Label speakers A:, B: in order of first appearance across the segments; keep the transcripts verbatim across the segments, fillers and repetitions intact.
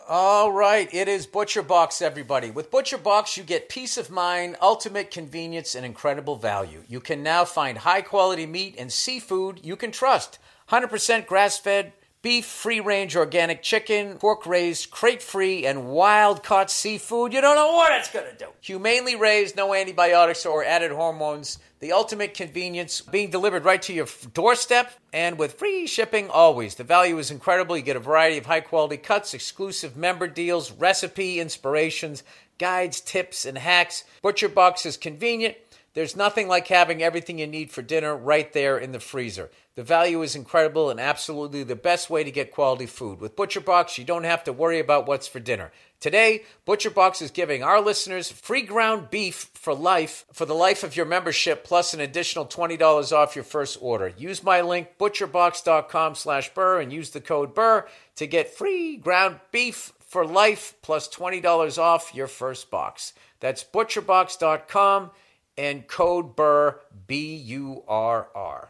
A: All right, it is ButcherBox, everybody. With ButcherBox, you get peace of mind, ultimate convenience, and incredible value. You can now find high-quality meat and seafood you can trust. one hundred percent grass-fed beef, free-range organic chicken, pork-raised, crate-free, and wild-caught seafood. You don't know what it's going to do. Humanely raised, no antibiotics or added hormones. The ultimate convenience, being delivered right to your doorstep and with free shipping always. The value is incredible. You get a variety of high-quality cuts, exclusive member deals, recipe inspirations, guides, tips, and hacks. ButcherBox is convenient. There's nothing like having everything you need for dinner right there in the freezer. The value is incredible and absolutely the best way to get quality food. With ButcherBox, you don't have to worry about what's for dinner. Today, ButcherBox is giving our listeners free ground beef for life, for the life of your membership, plus an additional twenty dollars off your first order. Use my link, butcherbox.com slash Burr, and use the code Burr to get free ground beef for life, plus twenty dollars off your first box. That's butcherbox dot com and code Burr, B U R R.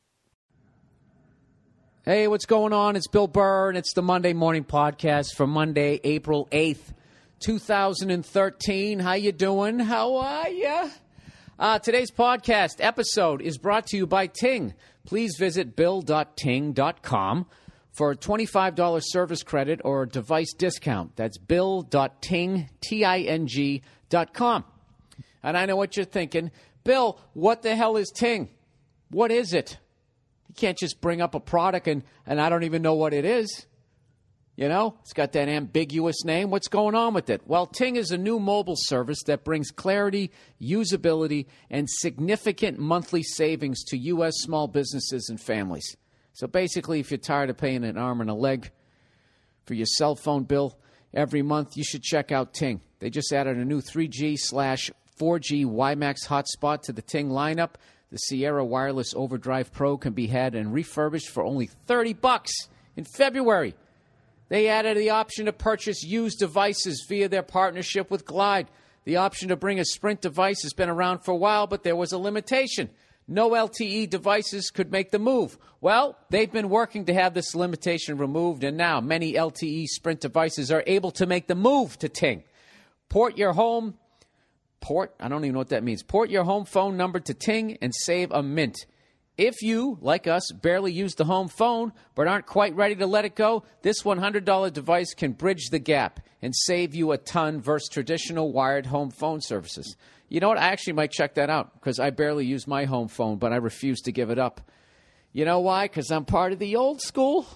B: Hey, what's going on? It's Bill Burr, and it's the Monday Morning Podcast for Monday, April eighth, two thousand thirteen. How you doing? How are ya? Uh, today's podcast episode is brought to you by Ting. Please visit bill dot ting dot com for a twenty-five dollars service credit or device discount. That's bill dot ting, T I N G, dot com. And I know what you're thinking. Bill, what the hell is Ting? What is it? You can't just bring up a product and, and I don't even know what it is. You know, it's got that ambiguous name. What's going on with it? Well, Ting is a new mobile service that brings clarity, usability, and significant monthly savings to U S small businesses and families. So basically, if you're tired of paying an arm and a leg for your cell phone bill every month, you should check out Ting. They just added a new three G slash four G WiMAX hotspot to the Ting lineup. The Sierra Wireless Overdrive Pro can be had and refurbished for only thirty bucks in February. They added the option to purchase used devices via their partnership with Glide. The option to bring a Sprint device has been around for a while, but there was a limitation. No L T E devices could make the move. Well, they've been working to have this limitation removed, and now many L T E Sprint devices are able to make the move to Ting. Port your home... Port? I don't even know what that means. Port your home phone number to Ting and save a mint. If you, like us, barely use the home phone but aren't quite ready to let it go, this one hundred dollars device can bridge the gap and save you a ton versus traditional wired home phone services. You know what? I actually might check that out because I barely use my home phone, but I refuse to give it up. You know why? Because I'm part of the old school.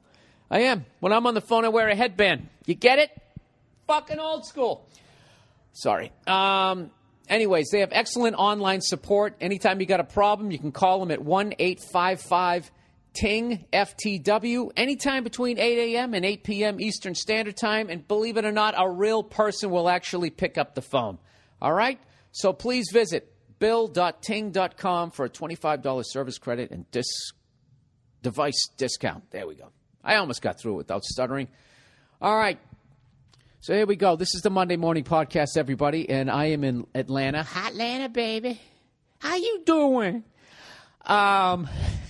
B: I am. When I'm on the phone, I wear a headband. You get it? Fucking old school. Sorry. Um, anyways, they have excellent online support. Anytime you got a problem, you can call them at one eight five five Ting F T W anytime between eight a.m. and eight p.m. Eastern Standard Time. And believe it or not, a real person will actually pick up the phone. All right? So please visit bill dot ting dot com for a twenty-five dollars service credit and dis- device discount. There we go. I almost got through it without stuttering. All right. So here we go. This is the Monday Morning Podcast, everybody, and I am in Atlanta. Hot Atlanta, baby. How you doing? Um,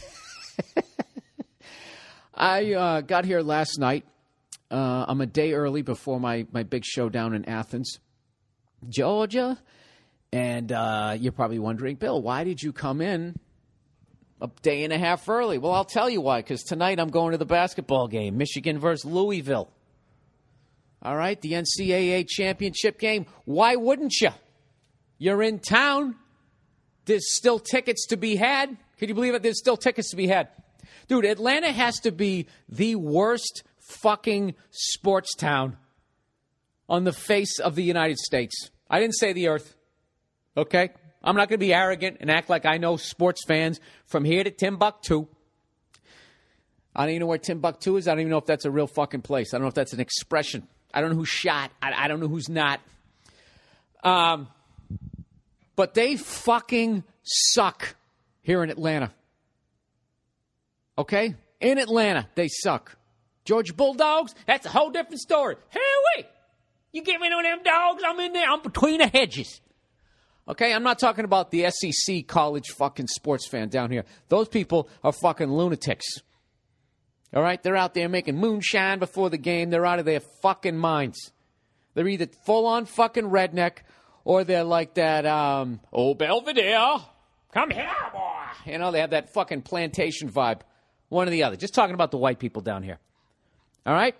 B: I uh, got here last night. Uh, I'm a day early before my, my big show down in Athens, Georgia. And uh, you're probably wondering, Bill, why did you come in a day and a half early? Well, I'll tell you why, because tonight I'm going to the basketball game, Michigan versus Louisville. All right, the N C double A championship game. Why wouldn't you? You're in town. There's still tickets to be had. Can you believe it? There's still tickets to be had. Dude, Atlanta has to be the worst fucking sports town on the face of the United States. I didn't say the earth, okay? I'm not going to be arrogant and act like I know sports fans from here to Timbuktu. I don't even know where Timbuktu is. I don't even know if that's a real fucking place. I don't know if that's an expression. I don't know who's shot. I, I don't know who's not. Um, but they fucking suck here in Atlanta. Okay? In Atlanta, they suck. Georgia Bulldogs, that's a whole different story. Hey, wait. You get me one of them dogs, I'm in there. I'm between the hedges. Okay? I'm not talking about the S E C college fucking sports fan down here. Those people are fucking lunatics. All right? They're out there making moonshine before the game. They're out of their fucking minds. They're either full-on fucking redneck or they're like that, um, oh, Belvedere, come here, boy. You know, they have that fucking plantation vibe. One or the other. Just talking about the white people down here. All right?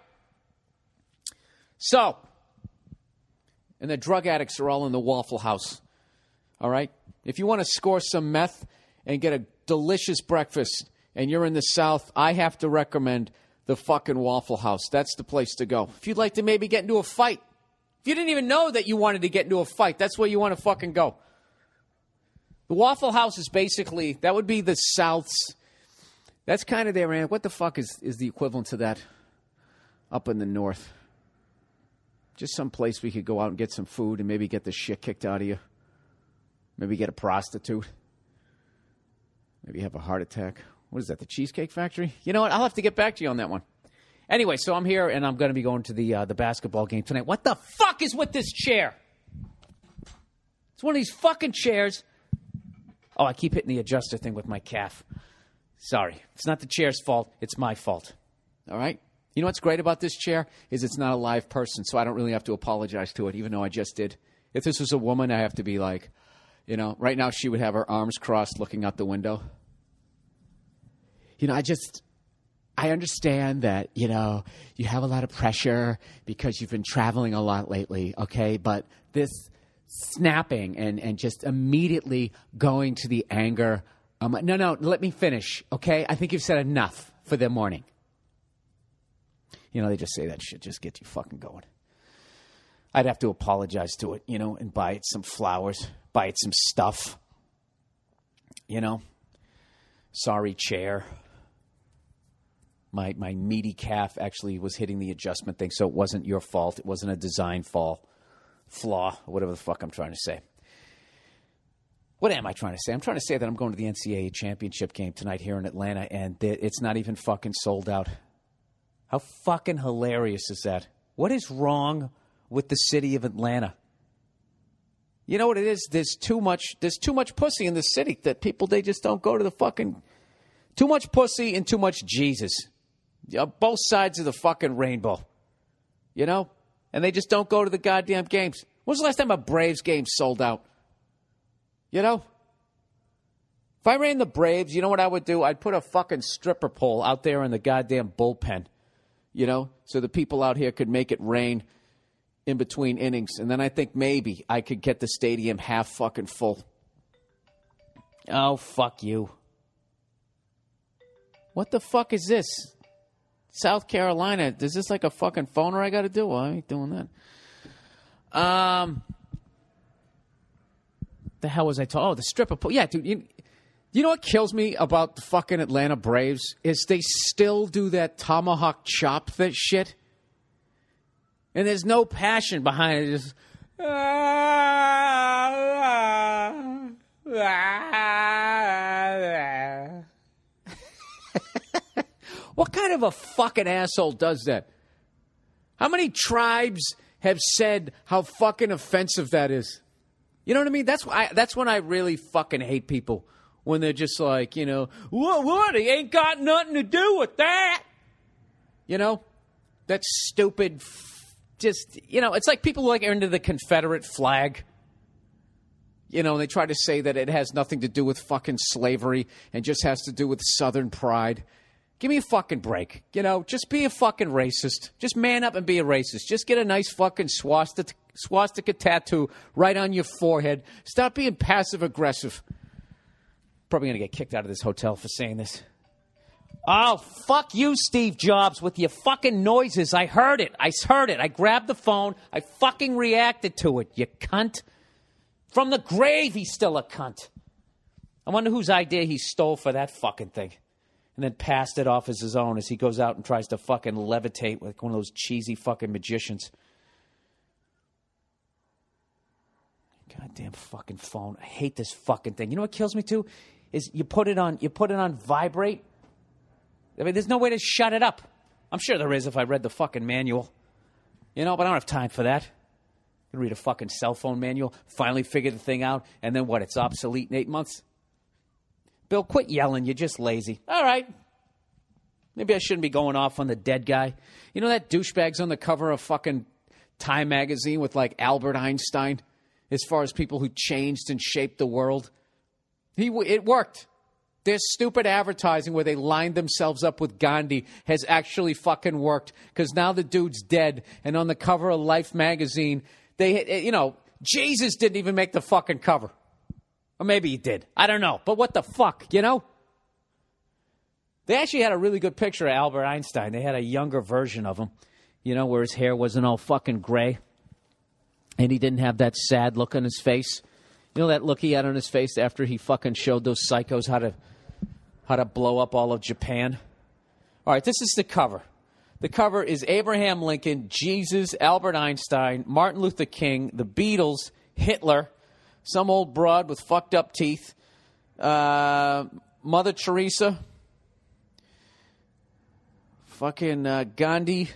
B: So, and the drug addicts are all in the Waffle House. All right? If you want to score some meth and get a delicious breakfast and you're in the South, I have to recommend the fucking Waffle House. That's the place to go. If you'd like to maybe get into a fight, if you didn't even know that you wanted to get into a fight, that's where you want to fucking go. The Waffle House is basically, that would be the South's, that's kind of their, what the fuck is, is the equivalent to that up in the North? Just some place we could go out and get some food and maybe get the shit kicked out of you. Maybe get a prostitute. Maybe have a heart attack. What is that, the Cheesecake Factory? You know what? I'll have to get back to you on that one. Anyway, so I'm here, and I'm going to be going to the uh, the basketball game tonight. What the fuck is with this chair? It's one of these fucking chairs. Oh, I keep hitting the adjuster thing with my calf. Sorry. It's not the chair's fault. It's my fault. All right? You know what's great about this chair is it's not a live person, so I don't really have to apologize to it, even though I just did. If this was a woman, I have to be like, you know, right now she would have her arms crossed looking out the window. You know, I just, I understand that, you know, you have a lot of pressure because you've been traveling a lot lately, okay? But this snapping and, and just immediately going to the anger, um, no, no, let me finish, okay? I think you've said enough for the morning. You know, they just say that shit just gets you fucking going. I'd have to apologize to it, you know, and buy it some flowers, buy it some stuff, you know? Sorry, chair. My my meaty calf actually was hitting the adjustment thing, so it wasn't your fault. It wasn't a design fall, flaw, or whatever the fuck I'm trying to say. What am I trying to say? I'm trying to say that I'm going to the N C double A championship game tonight here in Atlanta, and it's not even fucking sold out. How fucking hilarious is that? What is wrong with the city of Atlanta? You know what it is? There's too much. There's too much pussy in the city that people, they just don't go to the fucking. Too much pussy and too much Jesus. You know, both sides of the fucking rainbow. You know? And they just don't go to the goddamn games. When was the last time a Braves game sold out? You know? If I ran the Braves, you know what I would do? I'd put a fucking stripper pole out there in the goddamn bullpen. You know? So the people out here could make it rain in between innings. And then I think maybe I could get the stadium half fucking full. Oh, fuck you. What the fuck is this? South Carolina. Is this like a fucking phoner I got to do? Well, I ain't doing that. Um, the hell was I talking? Oh, the stripper pole. Yeah, dude. You, you know what kills me about the fucking Atlanta Braves is they still do that tomahawk chop that shit. And there's no passion behind it. It's just, ah, ah, ah, ah. What kind of a fucking asshole does that? How many tribes have said how fucking offensive that is? You know what I mean? That's why. That's when I really fucking hate people. When they're just like, you know, what, what? He ain't got nothing to do with that. You know? That stupid, just, you know, it's like people like are into the Confederate flag. You know, they try to say that it has nothing to do with fucking slavery and just has to do with Southern pride. Give me a fucking break. You know, just be a fucking racist. Just man up and be a racist. Just get a nice fucking swastika, swastika tattoo right on your forehead. Stop being passive-aggressive. Probably going to get kicked out of this hotel for saying this. Oh, fuck you, Steve Jobs, with your fucking noises. I heard it. I heard it. I grabbed the phone. I fucking reacted to it, you cunt. From the grave, he's still a cunt. I wonder whose idea he stole for that fucking thing. And then passed it off as his own as he goes out and tries to fucking levitate like one of those cheesy fucking magicians. Goddamn fucking phone. I hate this fucking thing. You know what kills me too? Is you put it on you put it on vibrate. I mean, there's no way to shut it up. I'm sure there is if I read the fucking manual. You know, but I don't have time for that. I read a fucking cell phone manual, finally figure the thing out, and then what, it's obsolete in eight months? Bill, quit yelling. You're just lazy. All right. Maybe I shouldn't be going off on the dead guy. You know that douchebag's on the cover of fucking Time magazine with like Albert Einstein as far as people who changed and shaped the world? He It worked. Their stupid advertising where they lined themselves up with Gandhi has actually fucking worked, because now the dude's dead, and on the cover of Life magazine, they, you know, Jesus didn't even make the fucking cover. Or maybe he did. I don't know. But what the fuck, you know? They actually had a really good picture of Albert Einstein. They had a younger version of him, you know, where his hair wasn't all fucking gray, and he didn't have that sad look on his face. You know that look he had on his face after he fucking showed those psychos how to how to blow up all of Japan? All right, this is the cover. The cover is Abraham Lincoln, Jesus, Albert Einstein, Martin Luther King, the Beatles, Hitler, some old broad with fucked up teeth, uh, Mother Teresa, fucking uh, Gandhi.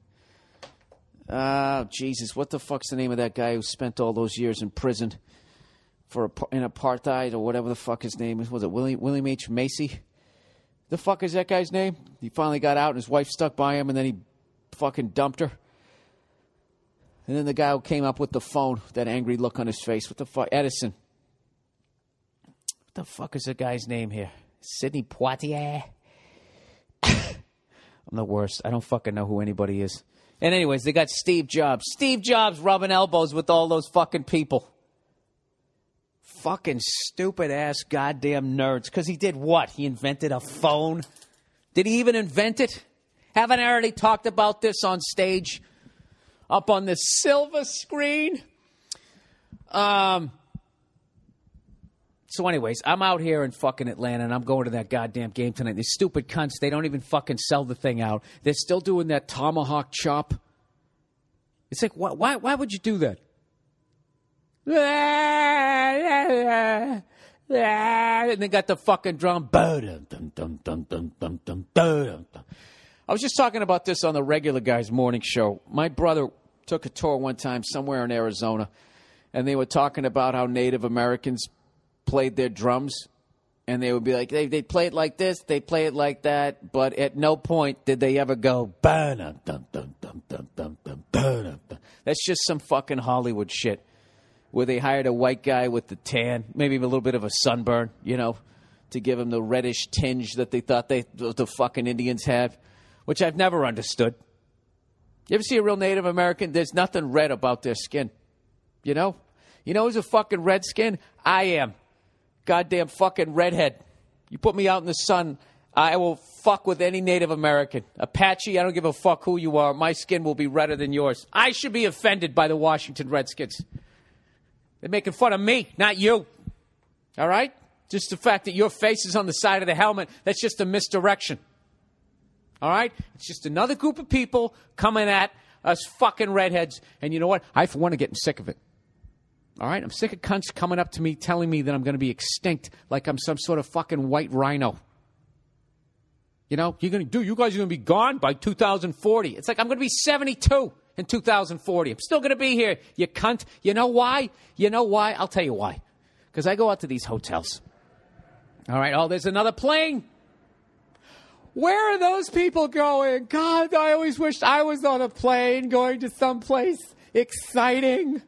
B: Uh, Jesus, what the fuck's the name of that guy who spent all those years in prison for in apartheid or whatever the fuck his name is? Was it William, William H. Macy? The fuck is that guy's name? He finally got out and his wife stuck by him and then he fucking dumped her. And then the guy who came up with the phone, that angry look on his face. What the fuck? Edison. What the fuck is the guy's name here? Sidney Poitier? I'm the worst. I don't fucking know who anybody is. And anyways, they got Steve Jobs. Steve Jobs rubbing elbows with all those fucking people. Fucking stupid-ass goddamn nerds. Because he did what? He invented a phone? Did he even invent it? Haven't I already talked about this on stage? Up on the silver screen? Um. So anyways, I'm out here in fucking Atlanta, and I'm going to that goddamn game tonight. These stupid cunts, they don't even fucking sell the thing out. They're still doing that tomahawk chop. It's like, why, why, why would you do that? And they got the fucking drum. I was just talking about this on the Regular Guys morning show. My brother took a tour one time somewhere in Arizona, and they were talking about how Native Americans played their drums, and they would be like, they they play it like this, they play it like that, but at no point did they ever go, that's just some fucking Hollywood shit, where they hired a white guy with the tan, maybe even a little bit of a sunburn, you know, to give him the reddish tinge that they thought they the fucking Indians had, which I've never understood. You ever see a real Native American? There's nothing red about their skin, you know? You know who's a fucking redskin? I am. Goddamn fucking redhead. You put me out in the sun, I will fuck with any Native American. Apache, I don't give a fuck who you are. My skin will be redder than yours. I should be offended by the Washington Redskins. They're making fun of me, not you. All right? Just the fact that your face is on the side of the helmet, that's just a misdirection. All right? It's just another group of people coming at us fucking redheads. And you know what? I, for one, am getting sick of it. All right? I'm sick of cunts coming up to me telling me that I'm going to be extinct like I'm some sort of fucking white rhino. You know? You're going to do, you guys are going to be gone by two thousand forty. It's like I'm going to be seventy-two in two thousand forty. I'm still going to be here, you cunt. You know why? You know why? I'll tell you why. Because I go out to these hotels. All right? Oh, there's another plane. Where are those people going? God, I always wished I was on a plane going to someplace exciting.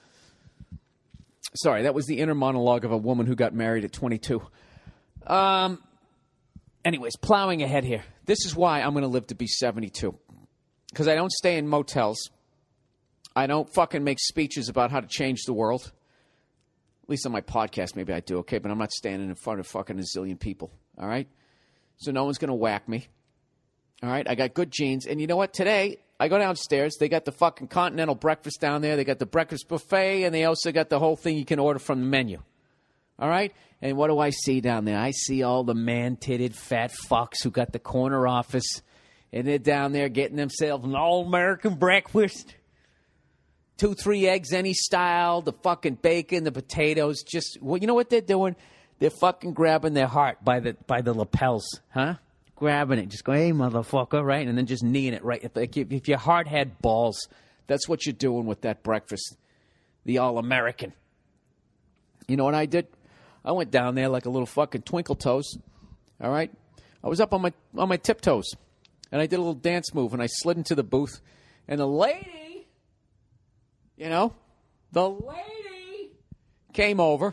B: Sorry, that was the inner monologue of a woman who got married at twenty-two. Um. Anyways, plowing ahead here. This is why I'm going to live to be seventy-two. Because I don't stay in motels. I don't fucking make speeches about how to change the world. At least on my podcast, maybe I do, okay? But I'm not standing in front of fucking a zillion people, all right? So no one's going to whack me, all right? I got good genes. And you know what? Today, I go downstairs. They got the fucking continental breakfast down there. They got the breakfast buffet, and they also got the whole thing you can order from the menu, all right? And what do I see down there? I see all the man-titted fat fucks who got the corner office, and they're down there getting themselves an all-American breakfast. Two, three eggs any style, the fucking bacon, the potatoes. Just, well, you know what they're doing? They're fucking grabbing their heart by the by the lapels, huh? Grabbing it. Just go, hey, motherfucker, right? And then just kneeing it right. If, if, if your heart had balls, that's what you're doing with that breakfast. The all-American. You know what I did? I went down there like a little fucking twinkle toes, all right? I was up on my on my tiptoes, and I did a little dance move, and I slid into the booth, and the lady, you know, the lady came over.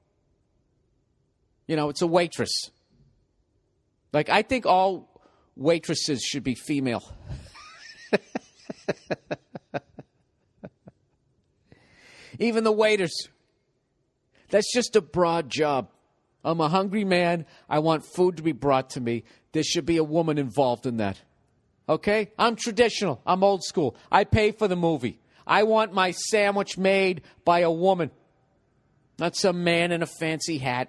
B: You know, it's a waitress. Like, I think all waitresses should be female. Even the waiters. That's just a broad job. I'm a hungry man. I want food to be brought to me. There should be a woman involved in that. Okay? I'm traditional. I'm old school. I pay for the movie. I want my sandwich made by a woman. Not some man in a fancy hat.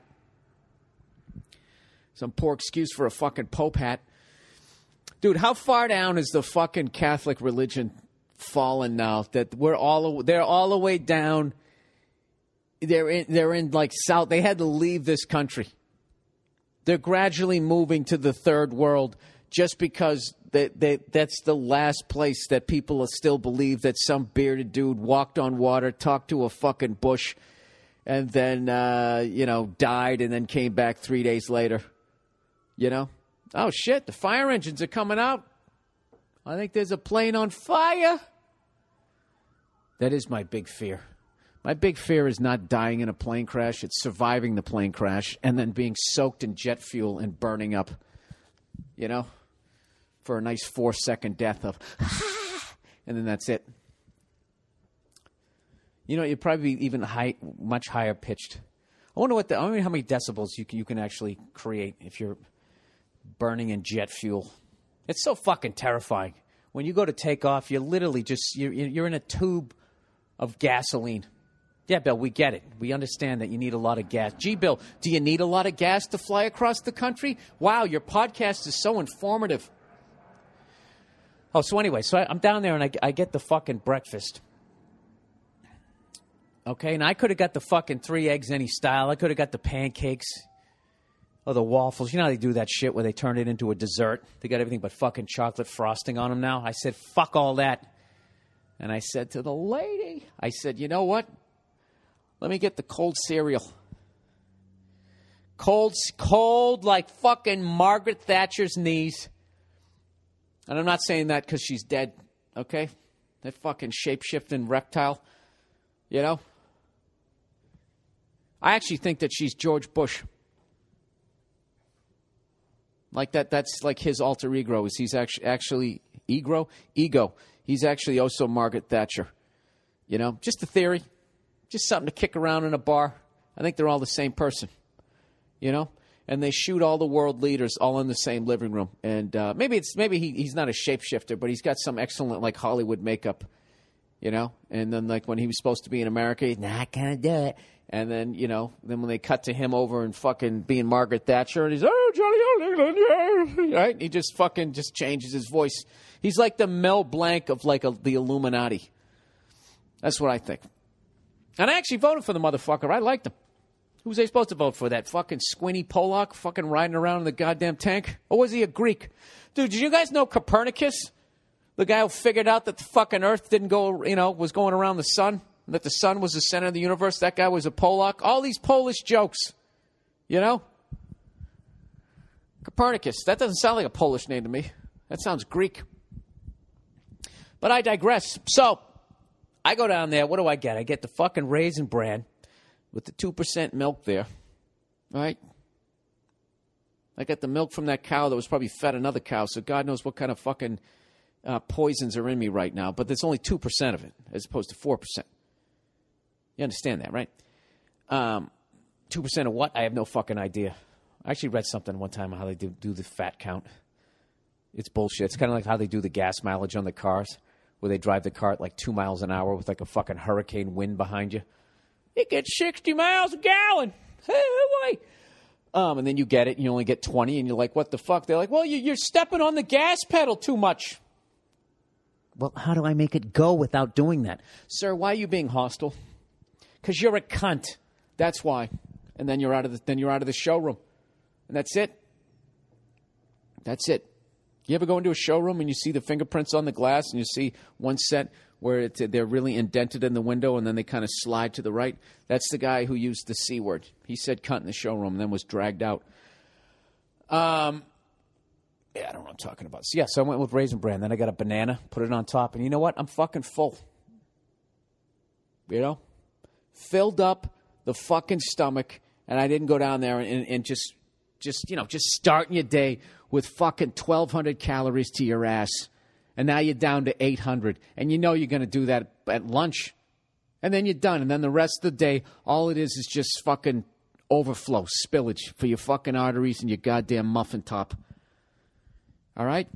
B: Some poor excuse for a fucking Pope hat. Dude, how far down is the fucking Catholic religion fallen now that we're all they're all the way down? They're in they're in like South. They had to leave this country. They're gradually moving to the third world just because they, they, that's the last place that people still believe that some bearded dude walked on water, talked to a fucking bush, and then uh, you know died and then came back three days later. You know? Oh, shit, the fire engines are coming out. I think there's a plane on fire. That is my big fear. My big fear is not dying in a plane crash. It's surviving the plane crash and then being soaked in jet fuel and burning up. You know? For a nice four-second death of, and then that's it. You know, you'd probably be even high, much higher pitched. I wonder what the, I wonder how many decibels you can, you can actually create if you're burning in jet fuel. It's so fucking terrifying. When you go to take off, you're literally just, you're, you're in a tube of gasoline. Yeah, Bill, we get it. We understand that you need a lot of gas. Gee, Bill, do you need a lot of gas to fly across the country? Wow, your podcast is so informative. Oh, so anyway, so I, I'm down there and I, I get the fucking breakfast. Okay, and I could have got the fucking three eggs any style. I could have got the pancakes. Or the waffles. You know how they do that shit where they turn it into a dessert? They got everything but fucking chocolate frosting on them now. I said, fuck all that. And I said to the lady, I said, you know what? Let me get the cold cereal. Cold, cold like fucking Margaret Thatcher's knees. And I'm not saying that because she's dead, okay? That fucking shape-shifting reptile, you know? I actually think that she's George Bush. Like that, that's like his alter ego. Is he's actually actually ego? Ego. He's actually also Margaret Thatcher. You know, just a theory, just something to kick around in a bar. I think they're all the same person. You know, and they shoot all the world leaders all in the same living room. And uh, maybe it's maybe he, he's not a shapeshifter, but he's got some excellent like Hollywood makeup. You know, and then like when he was supposed to be in America, he's not gonna do it. And then, you know, then when they cut to him over and fucking being Margaret Thatcher, and he's, oh, Johnny Old England, yeah. Right? He just fucking just changes his voice. He's like the Mel Blanc of, like, a, the Illuminati. That's what I think. And I actually voted for the motherfucker. I liked him. Who was I supposed to vote for? That fucking squinty Pollock fucking riding around in the goddamn tank? Or was he a Greek? Dude, did you guys know Copernicus? The guy who figured out that the fucking Earth didn't go, you know, was going around the sun? That the sun was the center of the universe. That guy was a Polak. All these Polish jokes, you know? Copernicus. That doesn't sound like a Polish name to me. That sounds Greek. But I digress. So, I go down there. What do I get? I get the fucking Raisin Bran with the two percent milk there. All right? I got the milk from that cow that was probably fed another cow, so God knows what kind of fucking uh, poisons are in me right now. But there's only two percent of it as opposed to four percent. You understand that, right? Um, two percent of what? I have no fucking idea. I actually read something one time on how they do, do the fat count. It's bullshit. It's kind of like how they do the gas mileage on the cars, where they drive the car at like two miles an hour with like a fucking hurricane wind behind you. It gets sixty miles a gallon. Hey, wait. Um, and then you get it, and you only get twenty, and you're like, what the fuck? They're like, well, you're stepping on the gas pedal too much. Well, how do I make it go without doing that? Sir, why are you being hostile? Because you're a cunt. That's why. And then you're out of the then you're out of the showroom. And that's it. That's it. You ever go into a showroom and you see the fingerprints on the glass and you see one set where it's, they're really indented in the window and then they kind of slide to the right? That's the guy who used the C word. He said cunt in the showroom and then was dragged out. Um, Yeah, I don't know what I'm talking about. So, yeah, so I went with Raisin Bran. Then I got a banana, put it on top. And you know what? I'm fucking full. You know? Filled up the fucking stomach. And I didn't go down there and, and just, just, you know, just starting your day with fucking twelve hundred calories to your ass. And now you're down to eight hundred. And you know you're going to do that at lunch. And then you're done. And then the rest of the day, all it is is just fucking overflow, spillage for your fucking arteries and your goddamn muffin top. All right?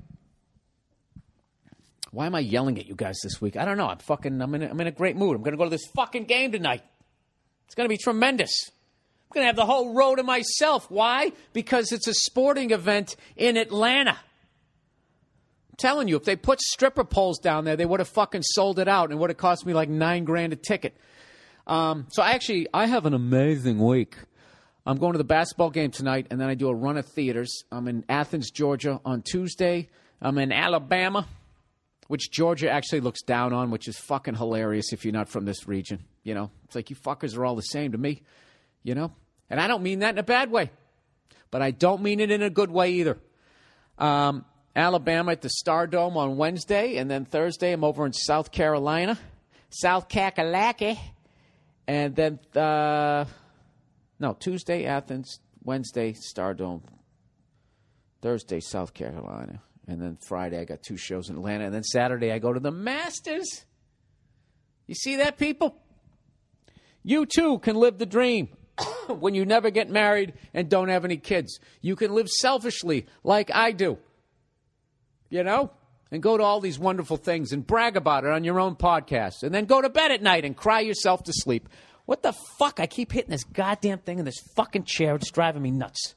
B: Why am I yelling at you guys this week? I don't know. I'm fucking, I'm in a, I'm in a great mood. I'm going to go to this fucking game tonight. It's going to be tremendous. I'm going to have the whole row to myself. Why? Because it's a sporting event in Atlanta. I'm telling you, if they put stripper poles down there, they would have fucking sold it out, and it would have cost me like nine grand a ticket. Um, so I actually, I have an amazing week. I'm going to the basketball game tonight, and then I do a run of theaters. I'm in Athens, Georgia on Tuesday. I'm in Alabama, which Georgia actually looks down on, which is fucking hilarious if you're not from this region. You know, it's like you fuckers are all the same to me, you know? And I don't mean that in a bad way, but I don't mean it in a good way either. Um, Alabama at the Stardome on Wednesday, and then Thursday I'm over in South Carolina, South Kakalaki, and then, uh, no, Tuesday, Athens, Wednesday, Stardome, Thursday, South Carolina, and then Friday I got two shows in Atlanta, and then Saturday I go to the Masters. You see that, people? You, too, can live the dream when you never get married and don't have any kids. You can live selfishly like I do, you know, and go to all these wonderful things and brag about it on your own podcast, and then go to bed at night and cry yourself to sleep. What the fuck? I keep hitting this goddamn thing in this fucking chair. It's driving me nuts.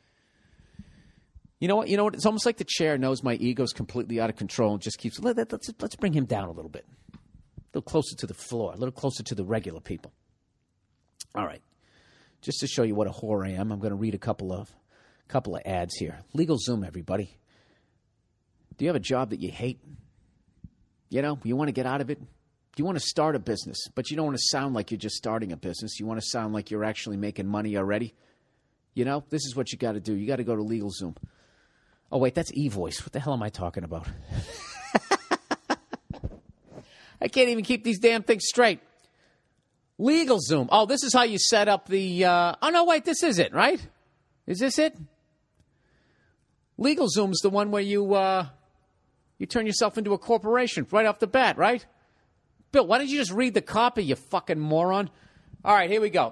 B: You know what? You know what? It's almost like the chair knows my ego's completely out of control and just keeps, let, let's, let's bring him down a little bit. A little closer to the floor, a little closer to the regular people. All right. Just to show you what a whore I am, I'm going to read a couple of couple of ads here. LegalZoom, everybody. Do you have a job that you hate? You know, you want to get out of it? You want to start a business, but you don't want to sound like you're just starting a business. You want to sound like you're actually making money already. You know, this is what you got to do. You got to go to LegalZoom. Oh, wait, that's eVoice. What the hell am I talking about? I can't even keep these damn things straight. LegalZoom. Oh, this is how you set up the... Uh, oh, no, wait, this is it, right? Is this it? LegalZoom's the one where you uh, you turn yourself into a corporation right off the bat, right? Bill, why don't you just read the copy, you fucking moron? All right, here we go.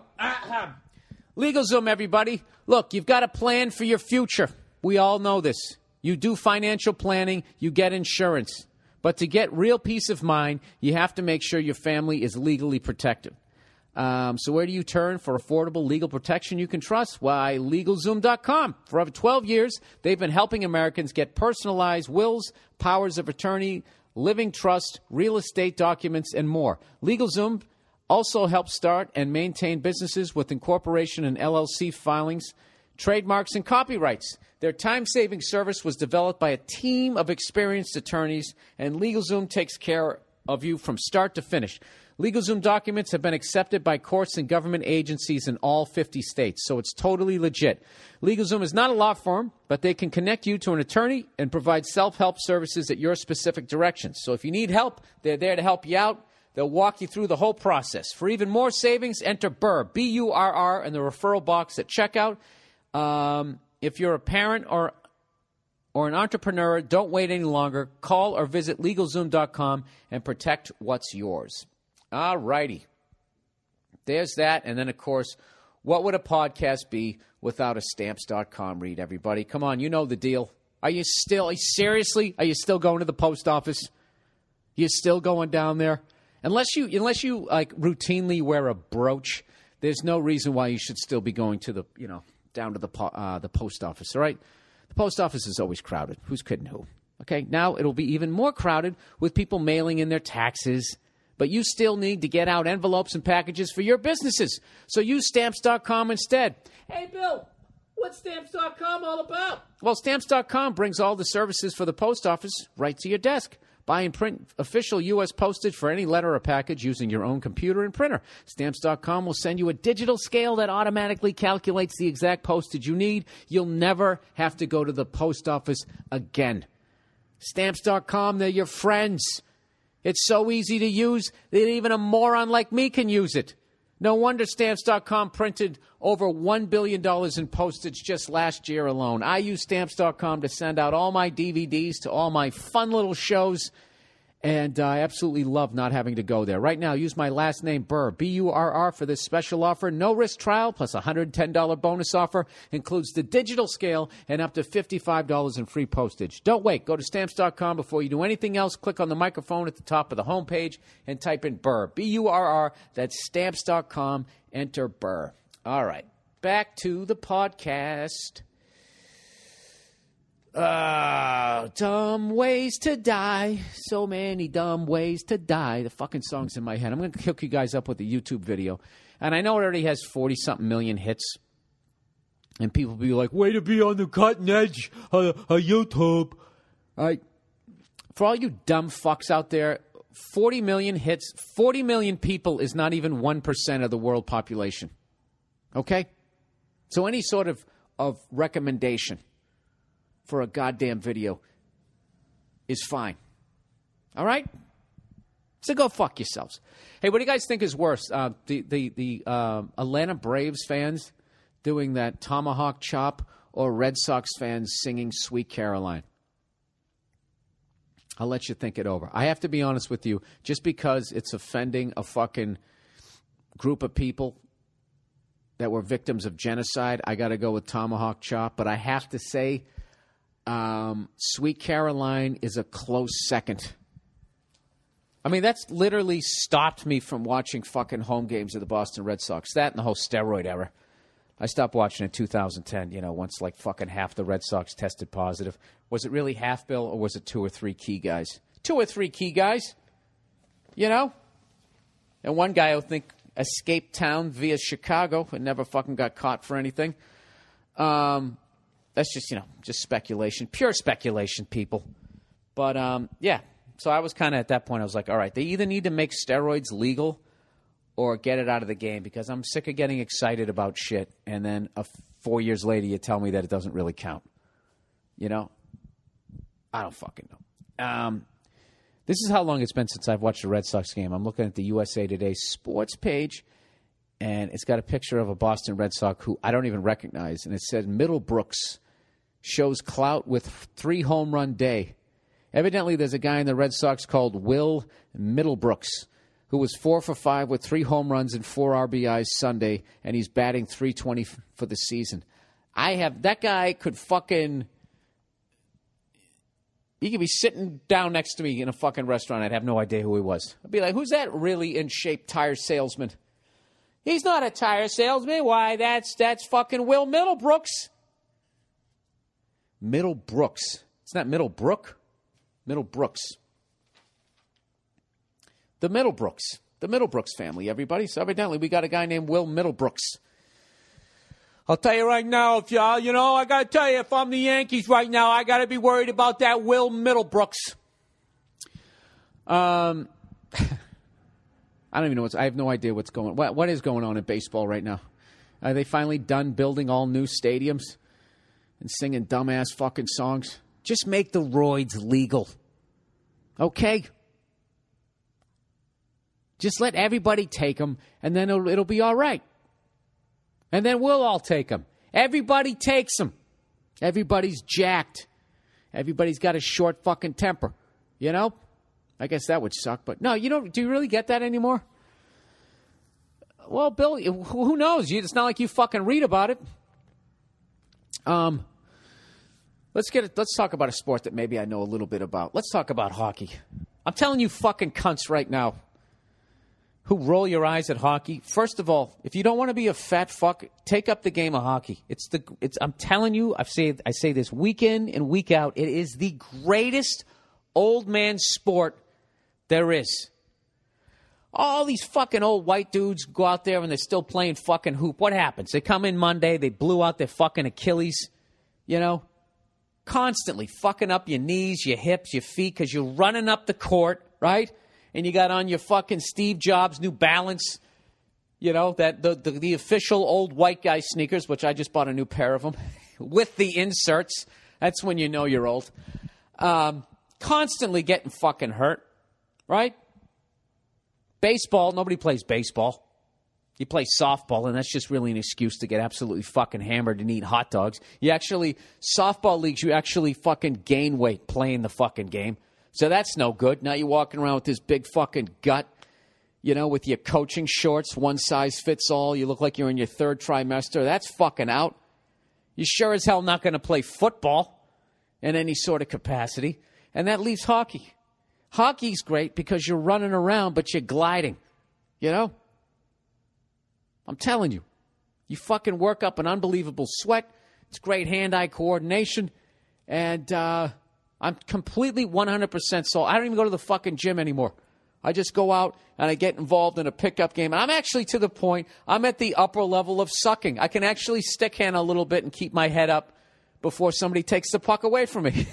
B: LegalZoom, everybody. Look, you've got a plan for your future. We all know this. You do financial planning, you get insurance. But to get real peace of mind, you have to make sure your family is legally protected. Um, so where do you turn for affordable legal protection you can trust? Why, LegalZoom dot com. For over twelve years, they've been helping Americans get personalized wills, powers of attorney, living trust, real estate documents, and more. LegalZoom also helps start and maintain businesses with incorporation and L L C filings, trademarks, and copyrights. Their time-saving service was developed by a team of experienced attorneys, and LegalZoom takes care of you from start to finish. LegalZoom documents have been accepted by courts and government agencies in all fifty states, so it's totally legit. LegalZoom is not a law firm, but they can connect you to an attorney and provide self-help services at your specific directions. So if you need help, they're there to help you out. They'll walk you through the whole process. For even more savings, enter B U R R, B U R R, in the referral box at checkout. Um, if you're a parent or or an entrepreneur, don't wait any longer. Call or visit LegalZoom dot com and protect what's yours. All righty. There's that. And then, of course, what would a podcast be without a Stamps dot com read, everybody? Come on, you know the deal. Are you still, are you, seriously, are you still going to the post office? You still going down there? Unless you, unless you like routinely wear a brooch, there's no reason why you should still be going to the, you know, down to the uh, the post office, all right? The post office is always crowded. Who's kidding who? Okay, now it'll be even more crowded with people mailing in their taxes. But you still need to get out envelopes and packages for your businesses. So use Stamps dot com instead. Hey, Bill, what's Stamps dot com all about? Well, Stamps dot com brings all the services for the post office right to your desk. Buy and print official U S postage for any letter or package using your own computer and printer. Stamps dot com will send you a digital scale that automatically calculates the exact postage you need. You'll never have to go to the post office again. Stamps dot com, they're your friends. It's so easy to use that even a moron like me can use it. No wonder Stamps dot com printed over one billion dollars in postage just last year alone. I use Stamps dot com to send out all my D V Ds to all my fun little shows, and I absolutely love not having to go there. Right now, use my last name, Burr, B U R R, for this special offer. No-risk trial plus a one hundred ten dollars bonus offer. Includes the digital scale and up to fifty-five dollars in free postage. Don't wait. Go to Stamps dot com before you do anything else. Click on the microphone at the top of the homepage and type in Burr, B U R R. That's Stamps dot com. Enter Burr. All right. Back to the podcast. Uh, dumb ways to die. So many dumb ways to die. The fucking song's in my head. I'm going to hook you guys up with a YouTube video. And I know it already has forty-something million hits. And people will be like, way to be on the cutting edge of, of YouTube. All right. For all you dumb fucks out there, forty million hits, forty million people is not even one percent of the world population. Okay? So any sort of, of recommendation for a goddamn video is fine. All right? So go fuck yourselves. Hey, what do you guys think is worse? Uh, the the, the uh, Atlanta Braves fans doing that tomahawk chop or Red Sox fans singing Sweet Caroline? I'll let you think it over. I have to be honest with you. Just because it's offending a fucking group of people that were victims of genocide, I got to go with tomahawk chop. But I have to say, um, Sweet Caroline is a close second. I mean, that's literally stopped me from watching fucking home games of the Boston Red Sox. That and the whole steroid era. I stopped watching in two thousand ten, you know, once like fucking half the Red Sox tested positive. Was it really half, Bill, or was it two or three key guys? Two or three key guys, you know? And one guy, I think, escaped town via Chicago and never fucking got caught for anything. Um, that's just, you know, just speculation. Pure speculation, people. But, um, yeah. So I was kind of at that point, I was like, all right, they either need to make steroids legal or get it out of the game, because I'm sick of getting excited about shit, and then uh, four years later you tell me that it doesn't really count. You know? I don't fucking know. Um, this is how long it's been since I've watched a Red Sox game. I'm looking at the U S A Today sports page, and it's got a picture of a Boston Red Sox who I don't even recognize, and it said Middlebrooks shows clout with three home run day. Evidently, there's a guy in the Red Sox called Will Middlebrooks, who was four for five with three home runs and four R B Is Sunday, and he's batting three twenty f- for the season. I have that guy could fucking. He could be sitting down next to me in a fucking restaurant. I'd have no idea who he was. I'd be like, "Who's that really in shape tire salesman?" He's not a tire salesman. Why, that's that's fucking Will Middlebrooks. Middlebrooks. It's not Middlebrook. Middlebrooks. The Middlebrooks. The Middlebrooks family, everybody. So evidently we got a guy named Will Middlebrooks. I'll tell you right now, if y'all, you know, I got to tell you, if I'm the Yankees right now, I got to be worried about that Will Middlebrooks. Um, I don't even know what's, I have no idea what's going on. What, what is going on in baseball right now? Are they finally done building all new stadiums and singing dumbass fucking songs? Just make the roids legal. Okay? Just let everybody take them, and then it'll, it'll be all right. And then we'll all take them. Everybody takes them. Everybody's jacked. Everybody's got a short fucking temper. You know? I guess that would suck, but no, you don't. Do you really get that anymore? Well, Bill, who knows? It's not like you fucking read about it. Um, let's get it. Let's talk about a sport that maybe I know a little bit about. Let's talk about hockey. I'm telling you fucking cunts right now who roll your eyes at hockey. First of all, if you don't want to be a fat fuck, take up the game of hockey. It's the it's I'm telling you, I've said I say this week in and week out, it is the greatest old man sport there is. All these fucking old white dudes go out there and they're still playing fucking hoop. What happens? They come in Monday, they blew out their fucking Achilles, you know? Constantly fucking up your knees, your hips, your feet, because you're running up the court, right? And you got on your fucking Steve Jobs New Balance, you know, that the, the, the official old white guy sneakers, which I just bought a new pair of them, with the inserts. That's when you know you're old. Um, constantly getting fucking hurt, right? Baseball, nobody plays baseball. You play softball, and that's just really an excuse to get absolutely fucking hammered and eat hot dogs. You actually, softball leagues, you actually fucking gain weight playing the fucking game. So that's no good. Now you're walking around with this big fucking gut, you know, with your coaching shorts, one size fits all. You look like you're in your third trimester. That's fucking out. You sure as hell not going to play football in any sort of capacity. And that leaves hockey. Hockey's great because you're running around, but you're gliding, you know? I'm telling you, you fucking work up an unbelievable sweat. It's great hand-eye coordination. And uh, I'm completely one hundred percent sold. I don't even go to the fucking gym anymore. I just go out and I get involved in a pickup game. And I'm actually to the point, I'm at the upper level of sucking. I can actually stick hand a little bit and keep my head up before somebody takes the puck away from me.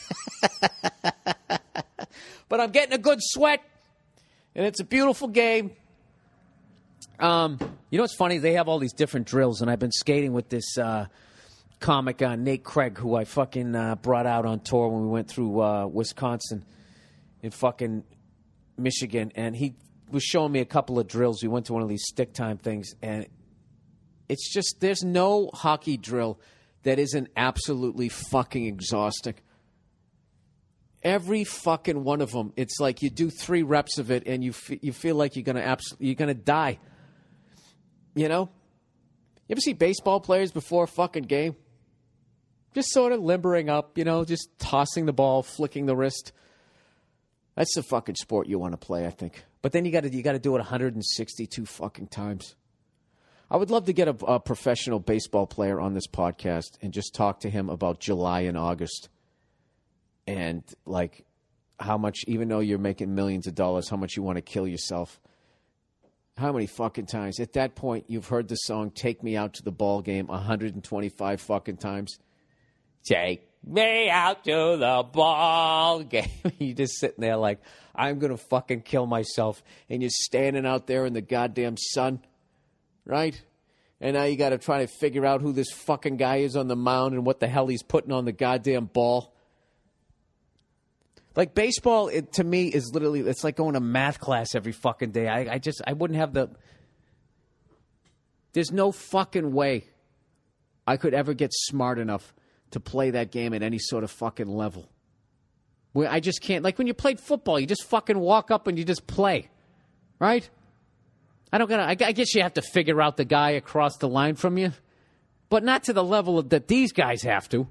B: But I'm getting a good sweat, and it's a beautiful game. Um, you know what's funny? They have all these different drills, and I've been skating with this uh, comic, uh, Nate Craig, who I fucking uh, brought out on tour when we went through uh, Wisconsin and fucking Michigan, and he was showing me a couple of drills. We went to one of these stick time things, and it's just, there's no hockey drill that isn't absolutely fucking exhausting. Every fucking one of them, it's like you do three reps of it, and you f- you feel like you're gonna abs- you're gonna die. You know? You ever see baseball players before a fucking game? Just sort of limbering up, you know, just tossing the ball, flicking the wrist. That's the fucking sport you want to play, I think. But then you got to you got to do it one hundred sixty-two fucking times. I would love to get a, a professional baseball player on this podcast and just talk to him about July and August. And, like, how much, even though you're making millions of dollars, how much you want to kill yourself. How many fucking times? At that point, you've heard the song Take Me Out to the Ball Game one hundred twenty-five fucking times. Take me out to the ball game. You're just sitting there like, I'm going to fucking kill myself. And you're standing out there in the goddamn sun, right? And now you got to try to figure out who this fucking guy is on the mound and what the hell he's putting on the goddamn ball. Like, baseball, it, to me, is literally, it's like going to math class every fucking day. I, I just, I wouldn't have the, there's no fucking way I could ever get smart enough to play that game at any sort of fucking level. Where I just can't, like when you played football, you just fucking walk up and you just play, right? I don't gotta, I, I guess you have to figure out the guy across the line from you, but not to the level of, that these guys have to.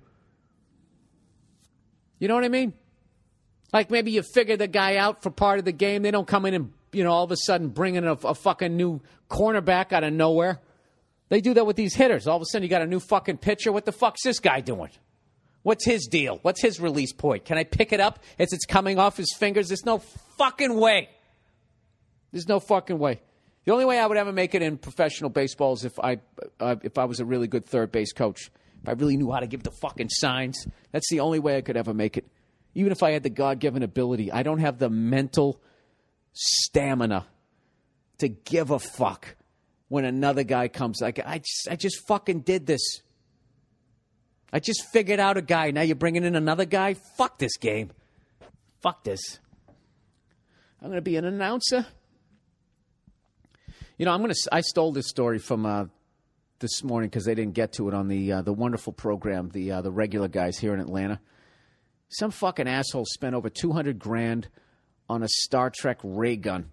B: You know what I mean? Like maybe you figure the guy out for part of the game. They don't come in and, you know, all of a sudden bring in a, a fucking new cornerback out of nowhere. They do that with these hitters. All of a sudden you got a new fucking pitcher. What the fuck's this guy doing? What's his deal? What's his release point? Can I pick it up as it's coming off his fingers? There's no fucking way. There's no fucking way. The only way I would ever make it in professional baseball is if I, uh, if I was a really good third base coach. If I really knew how to give the fucking signs. That's the only way I could ever make it. Even if I had the God-given ability, I don't have the mental stamina to give a fuck when another guy comes. Like I just, I just fucking did this. I just figured out a guy. Now you're bringing in another guy? Fuck this game. Fuck this. I'm going to be an announcer. You know, I'm going to. I stole this story from uh, this morning because they didn't get to it on the uh, the wonderful program, the uh, the regular guys here in Atlanta. Some fucking asshole spent over two hundred grand on a Star Trek ray gun.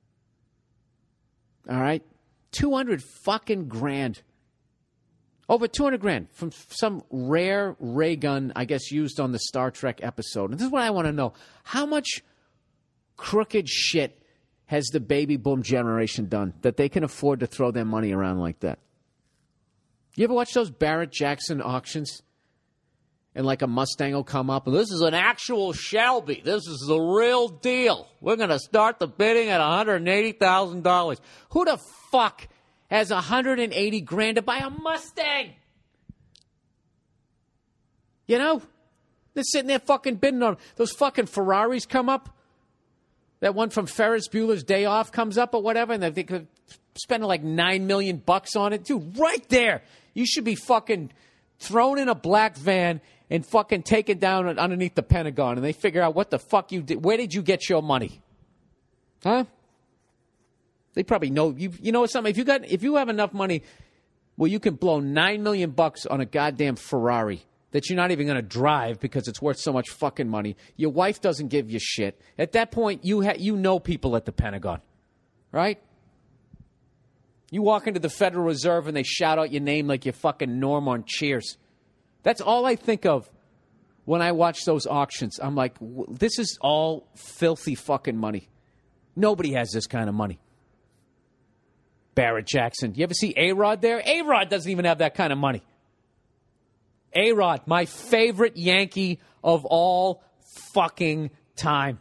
B: All right? two hundred fucking grand. Over two hundred grand from some rare ray gun, I guess, used on the Star Trek episode. And this is what I want to know. How much crooked shit has the baby boom generation done that they can afford to throw their money around like that? You ever watch those Barrett Jackson auctions? And like a Mustang will come up, and this is an actual Shelby. This is the real deal. We're going to start the bidding at one hundred eighty thousand dollars. Who the fuck has one hundred eighty grand to buy a Mustang? You know? They're sitting there fucking bidding on those fucking Ferraris come up. That one from Ferris Bueller's Day Off comes up or whatever, and they could spend like nine million bucks on it. Dude, right there. You should be fucking thrown in a black van and fucking taken down underneath the Pentagon, and they figure out what the fuck you did. Where did you get your money? Huh? They probably know you. You know something? If you got, if you have enough money, well, you can blow nine million bucks on a goddamn Ferrari that you're not even going to drive because it's worth so much fucking money. Your wife doesn't give you shit. At that point, you ha- you know people at the Pentagon, right? You walk into the Federal Reserve and they shout out your name like you're fucking Norm on Cheers. That's all I think of when I watch those auctions. I'm like, this is all filthy fucking money. Nobody has this kind of money. Barrett Jackson. You ever see A-Rod there? A-Rod doesn't even have that kind of money. A-Rod, my favorite Yankee of all fucking time.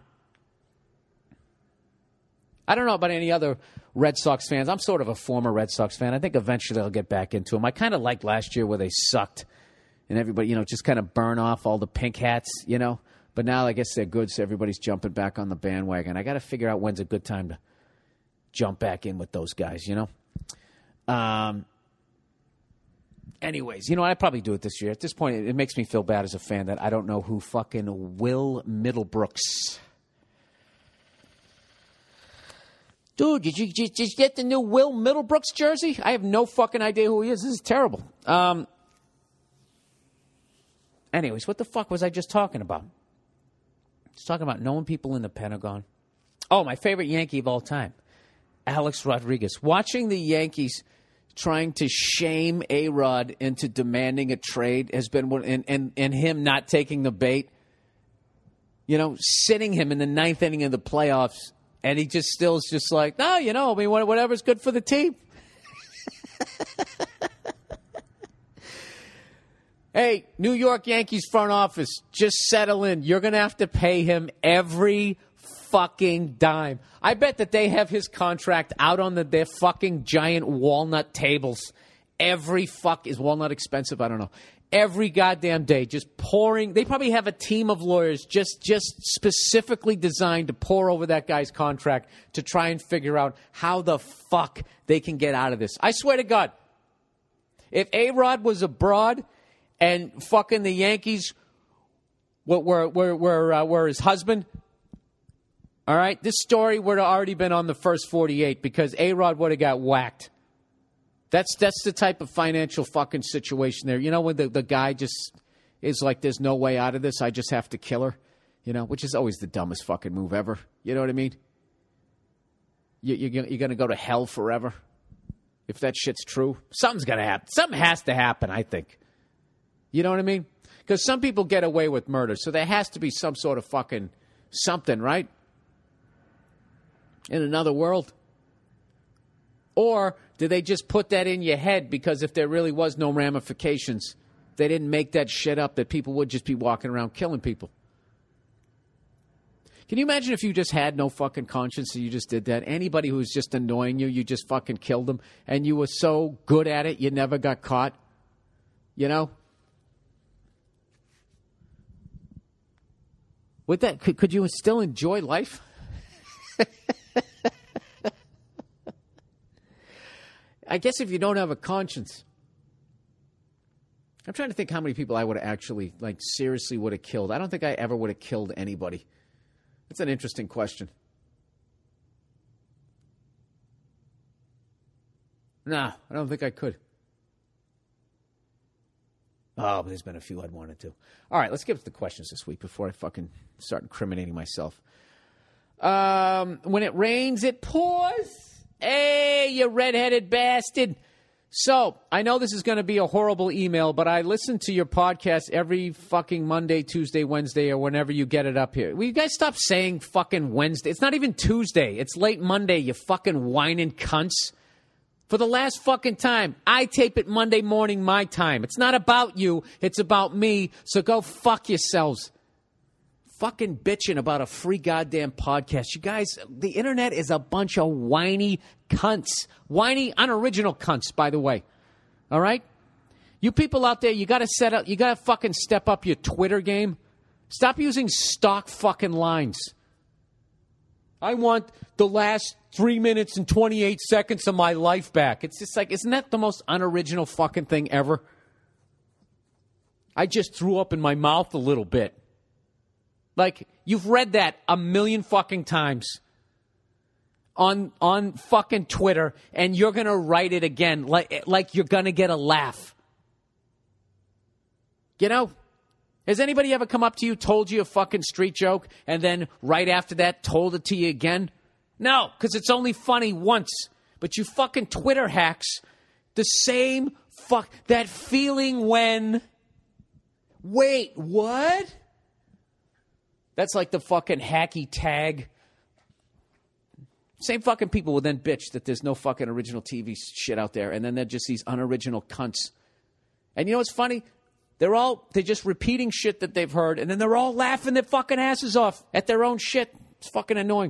B: I don't know about any other Red Sox fans. I'm sort of a former Red Sox fan. I think eventually I'll get back into them. I kind of liked last year where they sucked and everybody, you know, just kind of burn off all the pink hats, you know. But now I guess they're good, so everybody's jumping back on the bandwagon. I got to figure out when's a good time to jump back in with those guys, you know. Um. Anyways, you know, I'd probably do it this year. At this point, it, it makes me feel bad as a fan that I don't know who fucking Will Middlebrooks. Dude, did you just, just get the new Will Middlebrooks jersey? I have no fucking idea who he is. This is terrible. Um. Anyways, what the fuck was I just talking about? Just talking about knowing people in the Pentagon. Oh, my favorite Yankee of all time, Alex Rodriguez. Watching the Yankees trying to shame A-Rod into demanding a trade has been one, and, and, and him not taking the bait. You know, sitting him in the ninth inning of the playoffs, and he just still is just like, no, you know, I mean, whatever's good for the team. Hey, New York Yankees front office, just settle in. You're going to have to pay him every fucking dime. I bet that they have his contract out on the, their fucking giant walnut tables. Every fuck is walnut expensive? I don't know. Every goddamn day, just pouring. They probably have a team of lawyers just just specifically designed to pour over that guy's contract to try and figure out how the fuck they can get out of this. I swear to God, if A-Rod was abroad and fucking the Yankees were were were were, uh, were his husband. All right, this story would have already been on the first forty-eight because A-Rod would have got whacked. That's that's the type of financial fucking situation there. You know, when the, the guy just is like, there's no way out of this, I just have to kill her, you know, which is always the dumbest fucking move ever. You know what I mean? You, you're, you're going to go to hell forever if that shit's true. Something's going to happen. Something has to happen, I think. You know what I mean? Because some people get away with murder, so there has to be some sort of fucking something, right? In another world? Or did they just put that in your head because if there really was no ramifications, they didn't make that shit up that people would just be walking around killing people? Can you imagine if you just had no fucking conscience and you just did that? Anybody who was just annoying you, you just fucking killed them, and you were so good at it, you never got caught? You know? Would that, could, could you still enjoy life? I guess if you don't have a conscience. I'm trying to think how many people I would have actually, like, seriously would have killed. I don't think I ever would have killed anybody. That's an interesting question. Nah, I don't think I could. Oh, but there's been a few I'd wanted to. All right, let's get to the questions this week before I fucking start incriminating myself. Um, when it rains, it pours. Hey, you redheaded bastard. So, I know this is going to be a horrible email, but I listen to your podcast every fucking Monday, Tuesday, Wednesday, or whenever you get it up here. Will you guys stop saying fucking Wednesday? It's not even Tuesday. It's late Monday, you fucking whining cunts. For the last fucking time, I tape it Monday morning my time. It's not about you. It's about me. So go fuck yourselves. Fucking bitching about a free goddamn podcast. You guys, the internet is a bunch of whiny cunts. Whiny, unoriginal cunts, by the way. All right? You people out there, you got to set up, you got to fucking step up your Twitter game. Stop using stock fucking lines. I want the last three minutes and twenty-eight seconds of my life back. It's just like, isn't that the most unoriginal fucking thing ever? I just threw up in my mouth a little bit. Like, you've read that a million fucking times on on fucking Twitter, and you're going to write it again like, like you're going to get a laugh. You know? Has anybody ever come up to you, told you a fucking street joke, and then right after that told it to you again? No, because it's only funny once. But you fucking Twitter hacks, the same fuck, that feeling when, wait, what? That's like the fucking hacky tag. Same fucking people will then bitch that there's no fucking original T V shit out there, and then they're just these unoriginal cunts. And you know what's funny? They're all, they're just repeating shit that they've heard, and then they're all laughing their fucking asses off at their own shit. It's fucking annoying.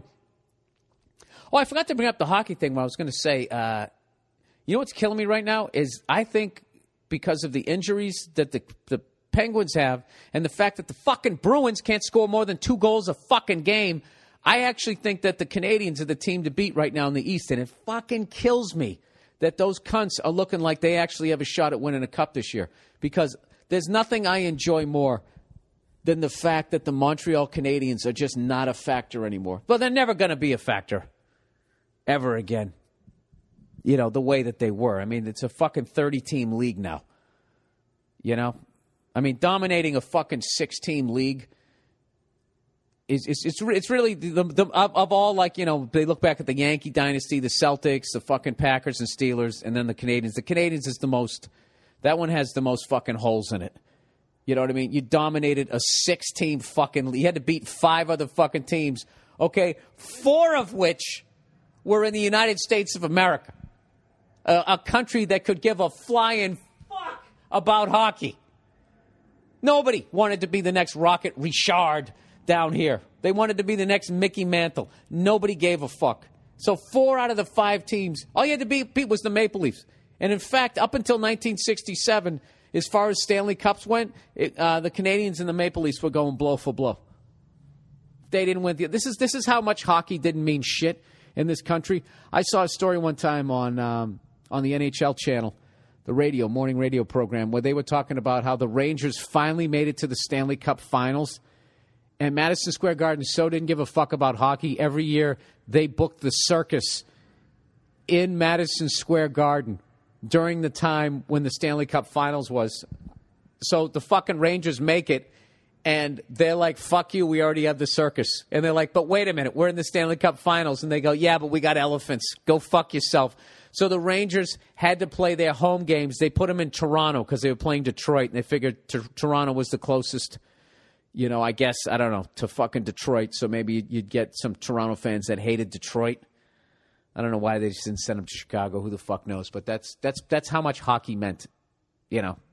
B: Oh, I forgot to bring up the hockey thing. What I was going to say, uh, you know what's killing me right now is I think because of the injuries that the, the Penguins have and the fact that the fucking Bruins can't score more than two goals a fucking game, I actually think that the Canadiens are the team to beat right now in the East, and it fucking kills me that those cunts are looking like they actually have a shot at winning a cup this year, because there's nothing I enjoy more than the fact that the Montreal Canadiens are just not a factor anymore. Well, they're never going to be a factor ever again. You know, the way that they were. I mean, it's a fucking thirty-team league now. You know? I mean, dominating a fucking six-team league is it's it's, it's really, the, the of, of all, like, you know, they look back at the Yankee dynasty, the Celtics, the fucking Packers and Steelers, and then the Canadiens. The Canadiens is the most... That one has the most fucking holes in it. You know what I mean? You dominated a six-team fucking league. You had to beat five other fucking teams. Okay, four of which were in the United States of America. A, a country that could give a flying fuck about hockey. Nobody wanted to be the next Rocket Richard down here. They wanted to be the next Mickey Mantle. Nobody gave a fuck. So four out of the five teams, all you had to beat, beat was the Maple Leafs. And in fact, up until nineteen sixty-seven, as far as Stanley Cups went, it, uh, the Canadiens and the Maple Leafs were going blow for blow. They didn't win. The, this is this is how much hockey didn't mean shit in this country. I saw a story one time on um, on the N H L channel, the radio morning radio program, where they were talking about how the Rangers finally made it to the Stanley Cup Finals, and Madison Square Garden so didn't give a fuck about hockey. Every year they booked the circus in Madison Square Garden during the time when the Stanley Cup Finals was. So the fucking Rangers make it, and they're like, fuck you, we already have the circus. And they're like, but wait a minute, we're in the Stanley Cup Finals. And they go, yeah, but we got elephants. Go fuck yourself. So the Rangers had to play their home games. They put them in Toronto because they were playing Detroit, and they figured t- Toronto was the closest, you know, I guess, I don't know, to fucking Detroit. So maybe you'd get some Toronto fans that hated Detroit. I don't know why they just didn't send him to Chicago. Who the fuck knows? But that's that's that's how much hockey meant, you know.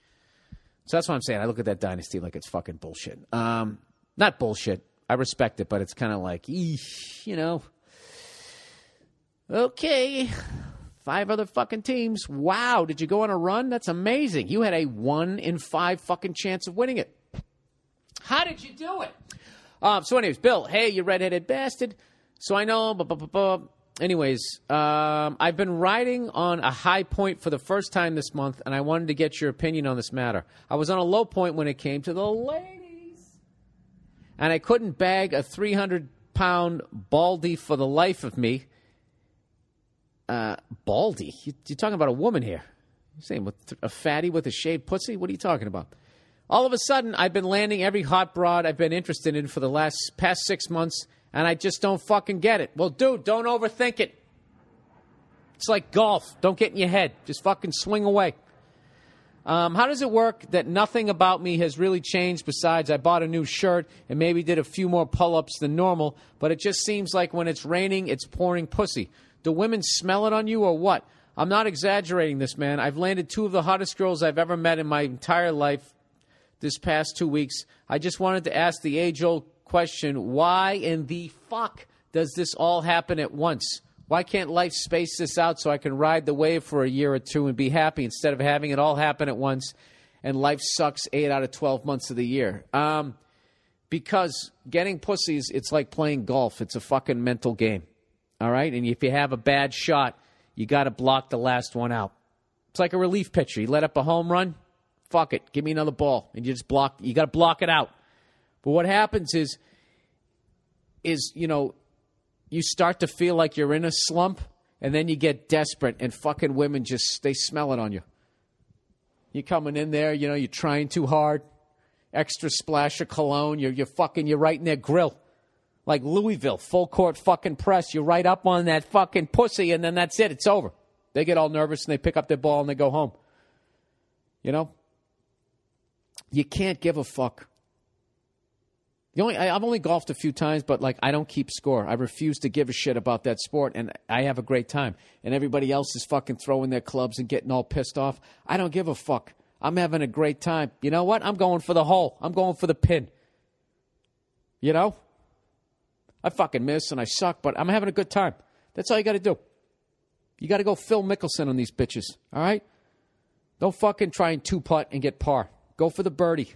B: So that's what I'm saying. I look at that dynasty like it's fucking bullshit. Um, not bullshit. I respect it, but it's kind of like, eesh, you know. Okay, five other fucking teams. Wow, did you go on a run? That's amazing. You had a one in five fucking chance of winning it. How did you do it? Um, so anyways, Bill, hey, you redheaded bastard. So I know, blah, blah, blah, blah. Anyways, um, I've been riding on a high point for the first time this month, and I wanted to get your opinion on this matter. I was on a low point when it came to the ladies, and I couldn't bag a three hundred pound baldy for the life of me. Uh, baldy? You, you're talking about a woman here. You're saying with a fatty with a shaved pussy? What are you talking about? All of a sudden, I've been landing every hot broad I've been interested in for the last past six months, and I just don't fucking get it. Well, dude, don't overthink it. It's like golf. Don't get in your head. Just fucking swing away. Um, how does it work that nothing about me has really changed besides I bought a new shirt and maybe did a few more pull-ups than normal, but it just seems like when it's raining, it's pouring pussy. Do women smell it on you or what? I'm not exaggerating this, man. I've landed two of the hottest girls I've ever met in my entire life this past two weeks. I just wanted to ask the age-old question, why in the fuck does this all happen at once? Why can't life space this out so I can ride the wave for a year or two and be happy instead of having it all happen at once and life sucks eight out of twelve months of the year? Um, Because getting pussies, it's like playing golf. It's a fucking mental game. All right? And if you have a bad shot, you got to block the last one out. It's like a relief pitcher. You let up a home run, fuck it. Give me another ball. And you just block. You got to block it out. But what happens is, is, you know, you start to feel like you're in a slump, and then you get desperate, and fucking women just, they smell it on you. You're coming in there, you know, you're trying too hard. Extra splash of cologne. You're, you're fucking, you're right in their grill. Like Louisville, full court fucking press. You're right up on that fucking pussy, and then that's it. It's over. They get all nervous, and they pick up their ball, and they go home. You know? You can't give a fuck. The only, I, I've only golfed a few times, but, like, I don't keep score. I refuse to give a shit about that sport, and I have a great time. And everybody else is fucking throwing their clubs and getting all pissed off. I don't give a fuck. I'm having a great time. You know what? I'm going for the hole. I'm going for the pin. You know? I fucking miss and I suck, but I'm having a good time. That's all you got to do. You got to go Phil Mickelson on these bitches, all right? Don't fucking try and two-putt and get par. Go for the birdie.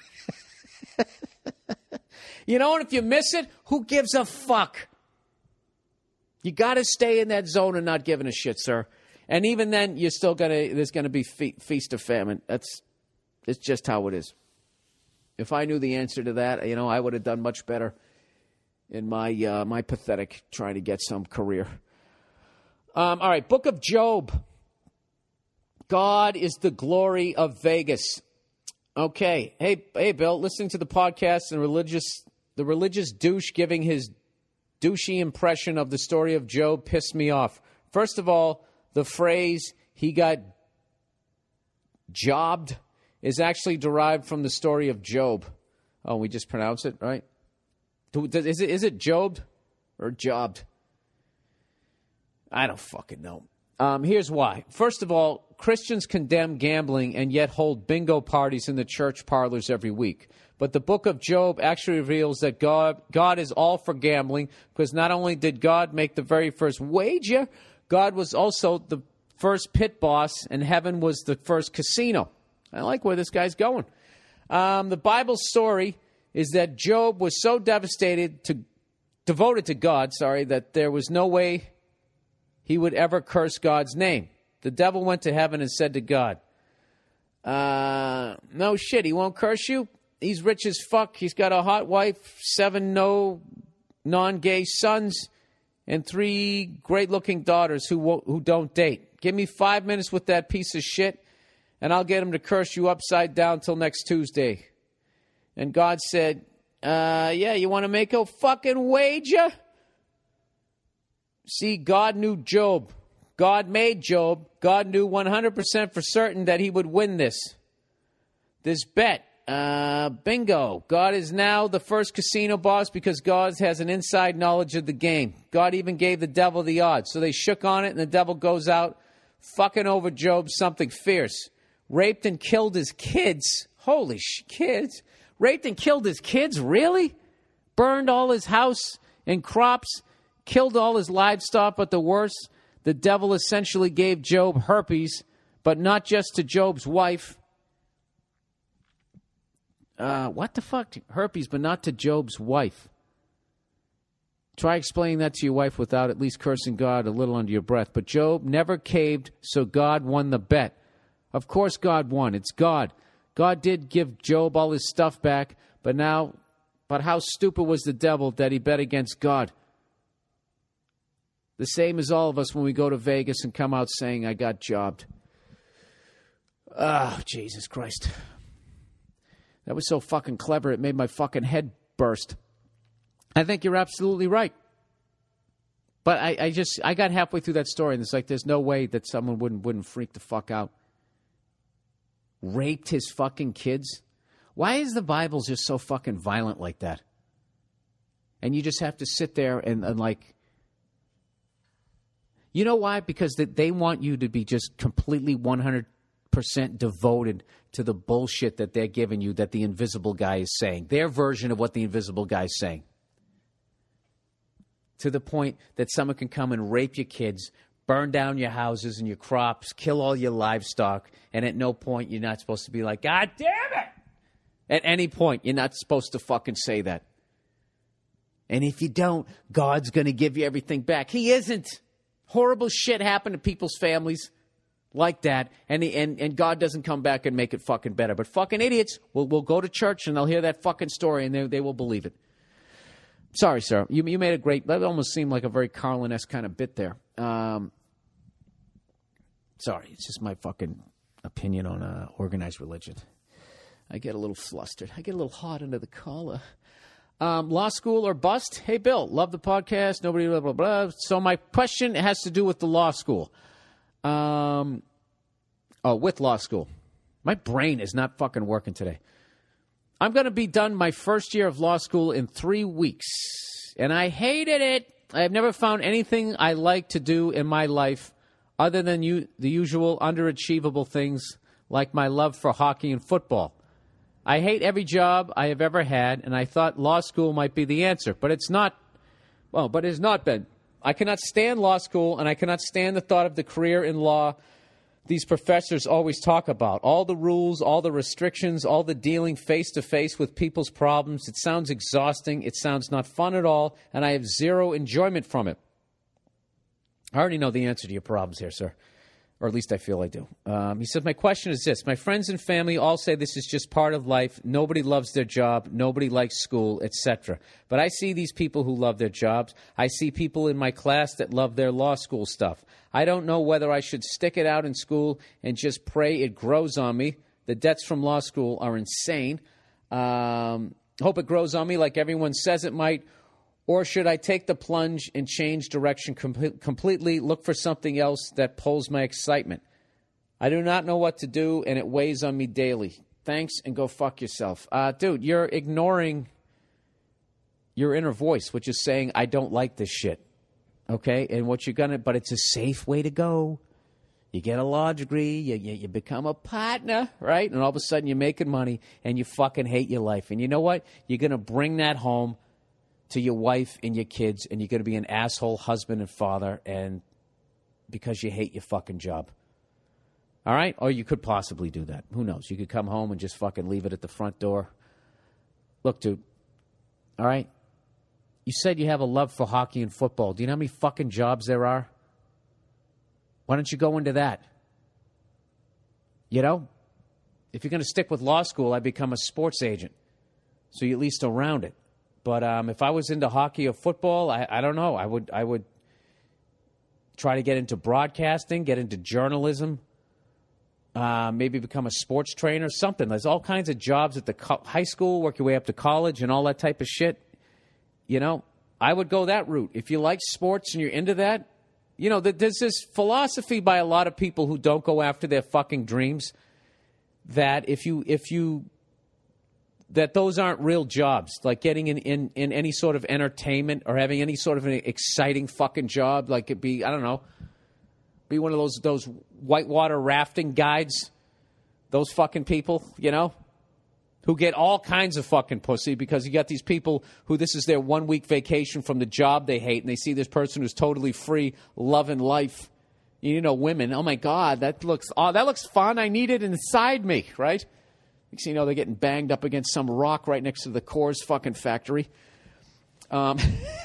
B: You know, and if you miss it, who gives a fuck? You got to stay in that zone and not giving a shit, sir. And even then, you're still gonna. There's gonna be fe- feast or famine. That's it's just how it is. If I knew the answer to that, you know, I would have done much better in my uh, my pathetic trying to get some career. Um, all right, Book of Job. God is the glory of Vegas. Okay, hey, hey, Bill, listening to the podcast and religious, the religious douche giving his douchey impression of the story of Job pissed me off. First of all, the phrase "he got jobbed" is actually derived from the story of Job. Oh, we just pronounce it right. Is it is it Jobbed or jobbed? I don't fucking know. Um, here's why. First of all, Christians condemn gambling and yet hold bingo parties in the church parlors every week. But the book of Job actually reveals that God, God is all for gambling, because not only did God make the very first wager, God was also the first pit boss, and heaven was the first casino. I like where this guy's going. Um, the Bible story is that Job was so devastated, to, devoted to God, sorry, that there was no way he would ever curse God's name. The devil went to heaven and said to God, uh, no shit, he won't curse you? He's rich as fuck. He's got a hot wife, seven no non-gay sons, and three great-looking daughters who won't, who don't date. Give me five minutes with that piece of shit, and I'll get him to curse you upside down till next Tuesday. And God said, uh, yeah, you want to make a fucking wager? See, God knew Job. God made Job. God knew one hundred percent for certain that he would win this. This bet. Uh, bingo. God is now the first casino boss because God has an inside knowledge of the game. God even gave the devil the odds. So they shook on it, and the devil goes out fucking over Job something fierce. Raped and killed his kids. Holy sh- kids. Raped and killed his kids? Really? Burned all his house and crops. Killed all his livestock, but the worst, the devil essentially gave Job herpes, but not just to Job's wife. Uh, what the fuck? Herpes, but not to Job's wife. Try explaining that to your wife without at least cursing God a little under your breath. But Job never caved, so God won the bet. Of course God won. It's God. God did give Job all his stuff back, but now, but how stupid was the devil that he bet against God? The same as all of us when we go to Vegas and come out saying, I got jobbed. Oh, Jesus Christ. That was so fucking clever, it made my fucking head burst. I think you're absolutely right. But I, I just, I got halfway through that story, and it's like, there's no way that someone wouldn't wouldn't freak the fuck out. Raped his fucking kids? Why is the Bible just so fucking violent like that? And you just have to sit there and, and like... You know why? Because they want you to be just completely one hundred percent devoted to the bullshit that they're giving you, that the invisible guy is saying. Their version of what the invisible guy is saying. To the point that someone can come and rape your kids, burn down your houses and your crops, kill all your livestock, and at no point you're not supposed to be like, God damn it! At any point, you're not supposed to fucking say that. And if you don't, God's going to give you everything back. He isn't. Horrible shit happened to people's families like that, and, the, and and God doesn't come back and make it fucking better. But fucking idiots will will go to church and they'll hear that fucking story and they they will believe it. Sorry, sir. You you made a great. That almost seemed like a very Carlin-esque kind of bit there. Um, sorry, it's just my fucking opinion on uh, organized religion. I get a little flustered. I get a little hot under the collar. Um, law school or bust? Hey, Bill, love the podcast. Nobody blah blah blah. So my question has to do with the law school. Um, oh, with law school. My brain is not fucking working today. I'm going to be done my first year of law school in three weeks, and I hated it. I have never found anything I like to do in my life other than you, the usual underachievable things like my love for hockey and football. I hate every job I have ever had, and I thought law school might be the answer, but it's not. Well, but it has not been. I cannot stand law school, and I cannot stand the thought of the career in law these professors always talk about. All the rules, all the restrictions, all the dealing face-to-face with people's problems. It sounds exhausting. It sounds not fun at all, and I have zero enjoyment from it. I already know the answer to your problems here, sir. Or at least I feel I do. Um, he says, my question is this. My friends and family all say this is just part of life. Nobody loves their job. Nobody likes school, et cetera. But I see these people who love their jobs. I see people in my class that love their law school stuff. I don't know whether I should stick it out in school and just pray it grows on me. The debts from law school are insane. Um, hope it grows on me like everyone says it might. Or should I take the plunge and change direction com- completely, look for something else that pulls my excitement? I do not know what to do, and it weighs on me daily. Thanks, and go fuck yourself. Uh, dude, you're ignoring your inner voice, which is saying, I don't like this shit. Okay? And what you're going to, but it's a safe way to go. You get a law degree, you, you, you become a partner, right? And all of a sudden you're making money, and you fucking hate your life. And you know what? You're going to bring that home to your wife and your kids, and you're going to be an asshole husband and father, and because you hate your fucking job. All right? Or you could possibly do that. Who knows? You could come home and just fucking leave it at the front door. Look, dude. All right? You said you have a love for hockey and football. Do you know how many fucking jobs there are? Why don't you go into that? You know? If you're going to stick with law school, I'd become a sports agent. So you're at least around it. But um, if I was into hockey or football, I, I don't know. I would I would try to get into broadcasting, get into journalism, uh, maybe become a sports trainer, something. There's all kinds of jobs at the co- high school, work your way up to college and all that type of shit. You know, I would go that route. If you like sports and you're into that, you know, there's this philosophy by a lot of people who don't go after their fucking dreams that if you if you... that those aren't real jobs, like getting in, in, in any sort of entertainment or having any sort of an exciting fucking job, like it be, I don't know, be one of those those whitewater rafting guides, those fucking people, you know, who get all kinds of fucking pussy because you got these people who this is their one-week vacation from the job they hate, and they see this person who's totally free, loving life. You know, women, oh, my God, that looks oh, that looks fun. I need it inside me, right? Next thing you know, they're getting banged up against some rock right next to the Coors fucking factory. Um,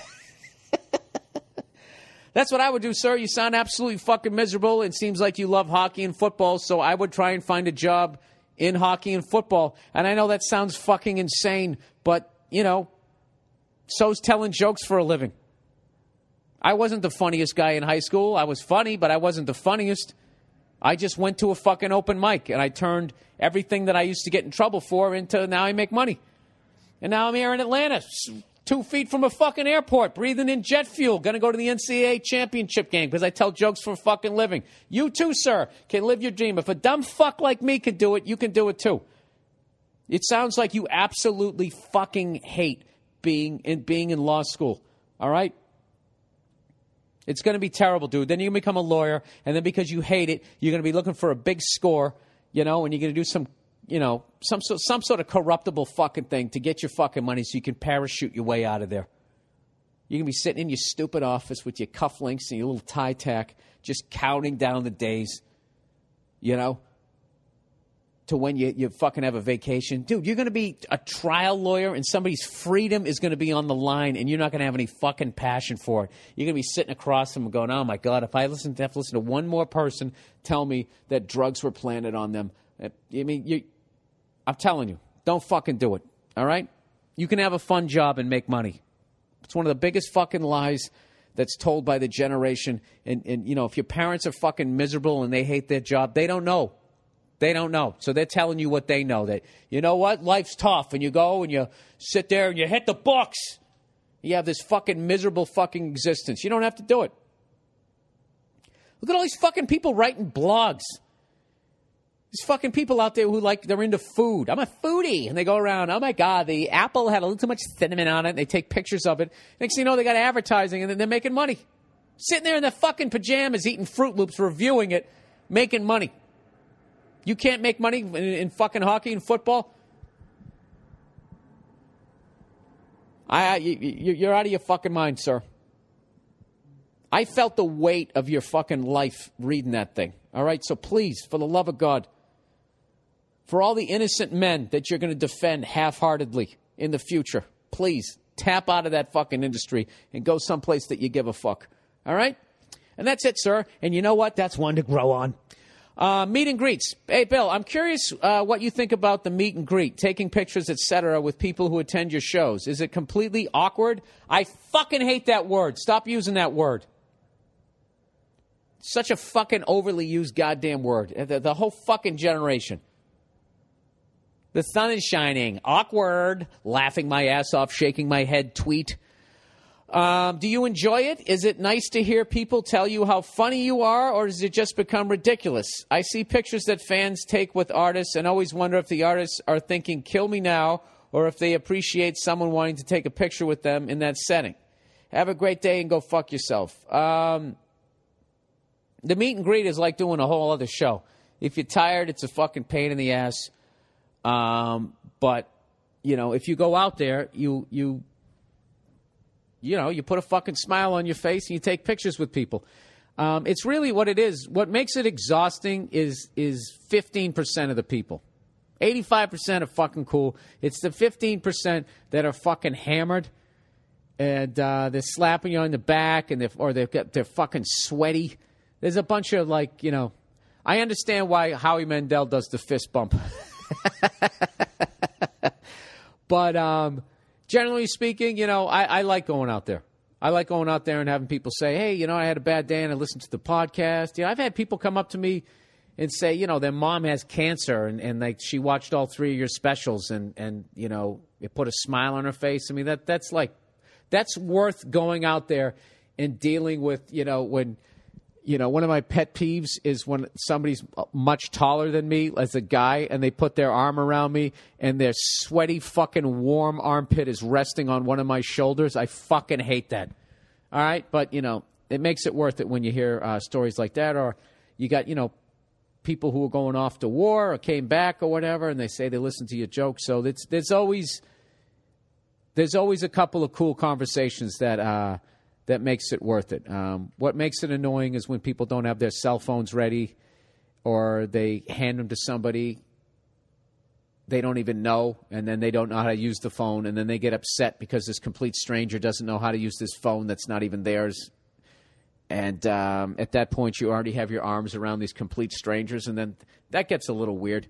B: that's what I would do, sir. You sound absolutely fucking miserable. It seems like you love hockey and football, so I would try and find a job in hockey and football. And I know that sounds fucking insane, but, you know, so's telling jokes for a living. I wasn't the funniest guy in high school. I was funny, but I wasn't the funniest. I just went to a fucking open mic, and I turned everything that I used to get in trouble for into now I make money. And now I'm here in Atlanta, two feet from a fucking airport, breathing in jet fuel, going to go to the N C double A championship game because I tell jokes for a fucking living. You too, sir, can live your dream. If a dumb fuck like me can do it, you can do it too. It sounds like you absolutely fucking hate being in, being in law school, all right? It's going to be terrible, dude. Then you're going to become a lawyer, and then because you hate it, you're going to be looking for a big score, you know, and you're going to do some, you know, some, some sort of corruptible fucking thing to get your fucking money so you can parachute your way out of there. You're going to be sitting in your stupid office with your cufflinks and your little tie tack, just counting down the days, you know. to when you, you fucking have a vacation. Dude, you're going to be a trial lawyer and somebody's freedom is going to be on the line and you're not going to have any fucking passion for it. You're going to be sitting across them and going, oh, my God, if I listen to, have to listen to one more person tell me that drugs were planted on them. I mean, you, I'm telling you, don't fucking do it, all right? You can have a fun job and make money. It's one of the biggest fucking lies that's told by the generation. And, and, you know, if your parents are fucking miserable and they hate their job, they don't know. They don't know. So they're telling you what they know. That, you know what? Life's tough. And you go and you sit there and you hit the books. You have this fucking miserable fucking existence. You don't have to do it. Look at all these fucking people writing blogs. There's fucking people out there who like, they're into food. I'm a foodie. And they go around, oh my God, the apple had a little too much cinnamon on it. And they take pictures of it. Next thing you know, they got advertising and then they're making money. Sitting there in their fucking pajamas, eating Fruit Loops, reviewing it, making money. You can't make money in, in fucking hockey and football? I, you, you're out of your fucking mind, sir. I felt the weight of your fucking life reading that thing. All right? So please, for the love of God, for all the innocent men that you're going to defend half-heartedly in the future, please tap out of that fucking industry and go someplace that you give a fuck. All right? And that's it, sir. And you know what? That's one to grow on. Uh, meet and greets. Hey, Bill, I'm curious uh, what you think about the meet and greet, taking pictures, et cetera, with people who attend your shows. Is it completely awkward? I fucking hate that word. Stop using that word. Such a fucking overly used goddamn word. The, the whole fucking generation. The sun is shining. Awkward. Laughing my ass off, shaking my head, tweet. Um, do you enjoy it? Is it nice to hear people tell you how funny you are, or does it just become ridiculous? I see pictures that fans take with artists and always wonder if the artists are thinking, kill me now, or if they appreciate someone wanting to take a picture with them in that setting. Have a great day and go fuck yourself. Um, the meet and greet is like doing a whole other show. If you're tired, it's a fucking pain in the ass. Um, but, you know, if you go out there, you you... You know, you put a fucking smile on your face and you take pictures with people. Um, it's really what it is. What makes it exhausting is is fifteen percent of the people. eighty-five percent are fucking cool. It's the fifteen percent that are fucking hammered and uh, they're slapping you on the back and they're, or they've got, they're fucking sweaty. There's a bunch of like, you know, I understand why Howie Mandel does the fist bump. But, um... generally speaking, you know, I, I like going out there. I like going out there and having people say, hey, you know, I had a bad day and I listened to the podcast. You know, I've had people come up to me and say, you know, their mom has cancer and, and like she watched all three of your specials and, and, you know, it put a smile on her face. I mean, that that's like, that's worth going out there and dealing with, you know, when, you know, one of my pet peeves is when somebody's much taller than me as a guy and they put their arm around me and their sweaty fucking warm armpit is resting on one of my shoulders. I fucking hate that. All right? But, you know, it makes it worth it when you hear uh, stories like that. Or you got, you know, people who are going off to war or came back or whatever and they say they listen to your jokes. So it's, there's always there's always a couple of cool conversations that uh, – that makes it worth it. Um, what makes it annoying is when people don't have their cell phones ready or they hand them to somebody they don't even know, and then they don't know how to use the phone, and then they get upset because this complete stranger doesn't know how to use this phone that's not even theirs. And um, at that point, you already have your arms around these complete strangers, and then that gets a little weird.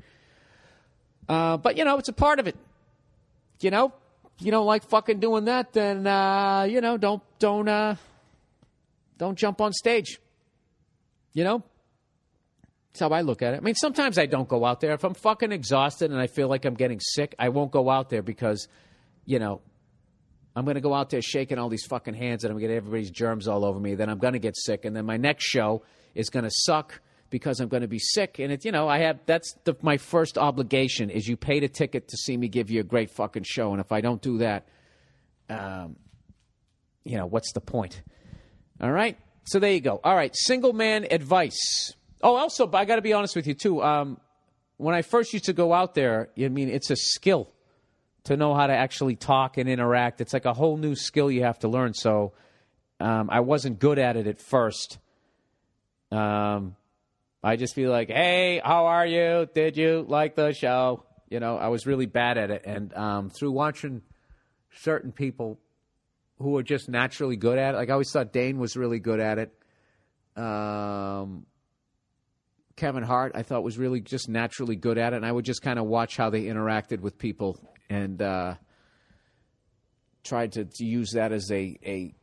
B: Uh, but, you know, it's a part of it. You know? You don't like fucking doing that, then uh, you know, don't don't uh, don't jump on stage. You know, that's how I look at it. I mean, sometimes I don't go out there if I'm fucking exhausted and I feel like I'm getting sick. I won't go out there because, you know, I'm going to go out there shaking all these fucking hands and I'm going to get everybody's germs all over me. Then I'm going to get sick, and then my next show is going to suck because I'm going to be sick. And it's, you know, I have, that's the, my first obligation is you paid a ticket to see me give you a great fucking show. And if I don't do that, um, you know, what's the point? All right. So there you go. All right. Single man advice. Oh, also, I got to be honest with you too. Um, when I first used to go out there, I mean, it's a skill to know how to actually talk and interact. It's like a whole new skill you have to learn. So um, I wasn't good at it at first. Um, I just be like, hey, how are you? Did you like the show? You know, I was really bad at it. And um, through watching certain people who are just naturally good at it, like I always thought Dane was really good at it. Um, Kevin Hart, I thought, was really just naturally good at it. And I would just kind of watch how they interacted with people and uh, tried to, to use that as a, a,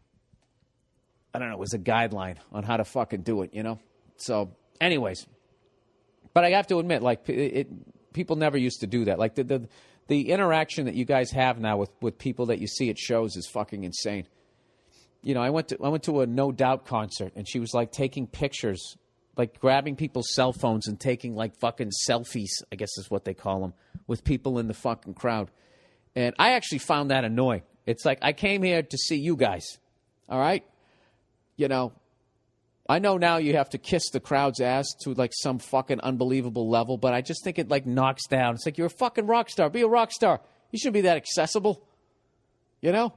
B: I don't know, as a guideline on how to fucking do it, you know? So, anyways. But I have to admit, like, it, it people never used to do that. Like, the, the the interaction that you guys have now with, with people that you see at shows is fucking insane. You know, I went to I went to a No Doubt concert, and she was, like, taking pictures, like, grabbing people's cell phones and taking, like, fucking selfies, I guess is what they call them, with people in the fucking crowd. And I actually found that annoying. It's like, I came here to see you guys, all right? You know, I know now you have to kiss the crowd's ass to, like, some fucking unbelievable level, but I just think it, like, knocks down. It's like, you're a fucking rock star. Be a rock star. You shouldn't be that accessible. You know?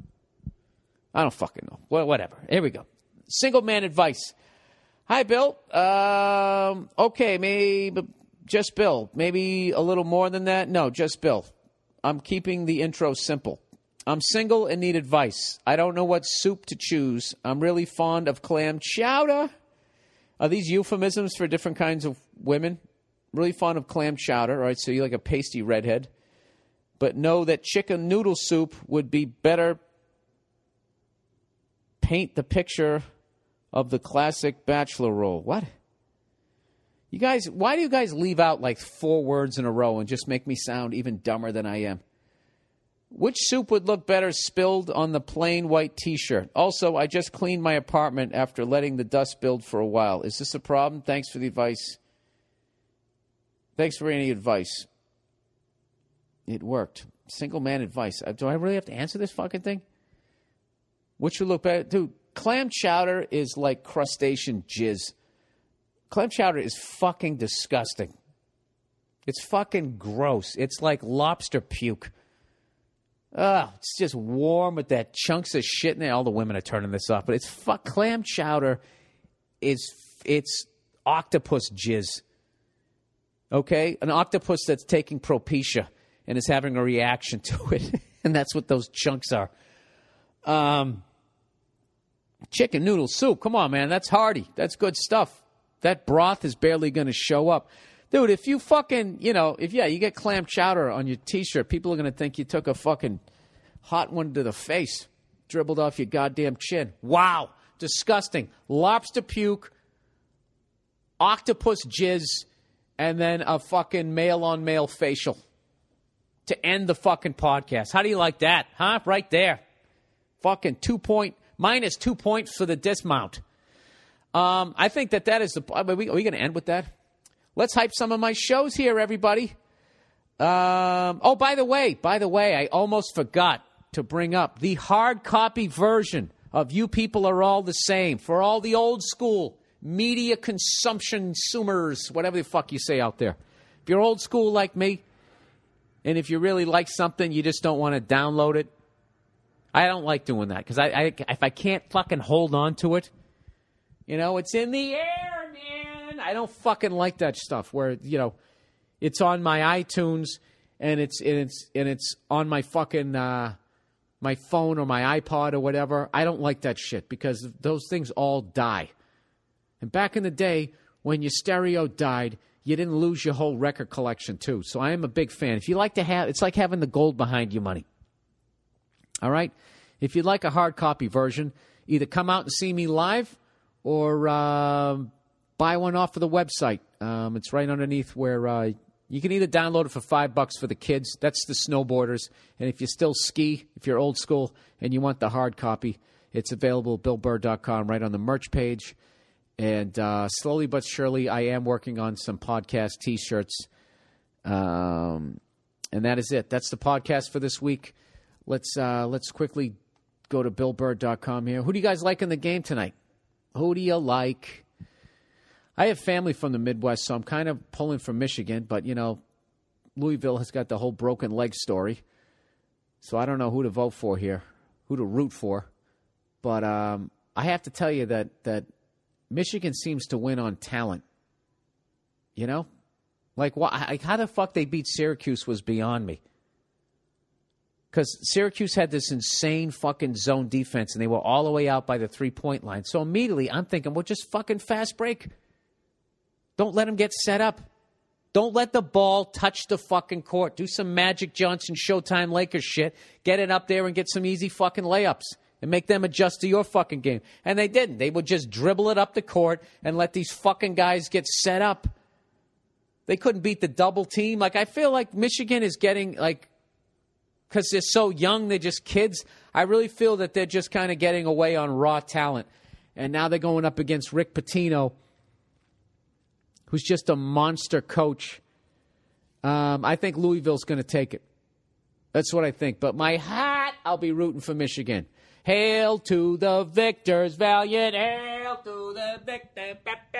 B: I don't fucking know. Well, whatever. Here we go. Single man advice. Hi, Bill. Um, okay, maybe just Bill. Maybe a little more than that. No, just Bill. I'm keeping the intro simple. I'm single and need advice. I don't know what soup to choose. I'm really fond of clam chowder. Are these euphemisms for different kinds of women? Really fond of clam chowder. All right, so you're like a pasty redhead. But know that chicken noodle soup would be better. Paint the picture of the classic bachelor roll. What? You guys, why do you guys leave out like four words in a row and just make me sound even dumber than I am? Which soup would look better spilled on the plain white T-shirt? Also, I just cleaned my apartment after letting the dust build for a while. Is this a problem? Thanks for the advice. Thanks for any advice. It worked. Single man advice. Do I really have to answer this fucking thing? Which would look better? Dude, clam chowder is like crustacean jizz. Clam chowder is fucking disgusting. It's fucking gross. It's like lobster puke. Ugh, it's just warm with that chunks of shit in there. All the women are turning this off, but it's fuck. Clam chowder is it's octopus jizz. Okay, an octopus that's taking Propecia and is having a reaction to it, and that's what those chunks are. Um, chicken noodle soup. Come on, man, that's hearty. That's good stuff. That broth is barely going to show up. Dude, if you fucking, you know, if, yeah, you get clam chowder on your T-shirt, people are going to think you took a fucking hot one to the face, dribbled off your goddamn chin. Wow. Disgusting. Lobster puke, octopus jizz, and then a fucking male-on-male facial to end the fucking podcast. How do you like that, huh? Right there. Fucking two point, minus two points for the dismount. Um, I think that that is the, are we, are we going to end with that? Let's hype some of my shows here, everybody. Um, oh, by the way, by the way, I almost forgot to bring up the hard copy version of You People Are All the Same for all the old school media consumption consumers, whatever the fuck you say out there. If you're old school like me, and if you really like something, you just don't want to download it. I don't like doing that because I, I, if I can't fucking hold on to it, you know, it's in the air, man. I don't fucking like that stuff where, you know, it's on my iTunes and it's and it's and it's on my fucking uh, my phone or my iPod or whatever. I don't like that shit because those things all die. And back in the day when your stereo died, you didn't lose your whole record collection too. So I am a big fan. If you like to have, it's like having the gold behind your money. All right? If you'd like a hard copy version, either come out and see me live or uh, buy one off of the website. Um, it's right underneath where uh, you can either download it for five bucks for the kids. That's the snowboarders. And if you still ski, if you're old school and you want the hard copy, it's available at bill burr dot com right on the merch page. And uh, slowly but surely, I am working on some podcast T-shirts. Um, and that is it. That's the podcast for this week. Let's uh, let's quickly go to bill burr dot com here. Who do you guys like in the game tonight? Who do you like? I have family from the Midwest, so I'm kind of pulling from Michigan. But, you know, Louisville has got the whole broken leg story. So I don't know who to vote for here, who to root for. But um, I have to tell you that, that Michigan seems to win on talent. You know? Like, why, like how the fuck they beat Syracuse was beyond me. Because Syracuse had this insane fucking zone defense, and they were all the way out by the three-point line. So immediately, I'm thinking, well, just fucking fast break. Don't let them get set up. Don't let the ball touch the fucking court. Do some Magic Johnson Showtime Lakers shit. Get it up there and get some easy fucking layups and make them adjust to your fucking game. And they didn't. They would just dribble it up the court and let these fucking guys get set up. They couldn't beat the double team. Like, I feel like Michigan is getting, like, because they're so young, they're just kids. I really feel that they're just kind of getting away on raw talent. And now they're going up against Rick Pitino, who's just a monster coach. Um, I think Louisville's going to take it. That's what I think. But my heart, I'll be rooting for Michigan. Hail to the victors, valiant. Hail to the victors.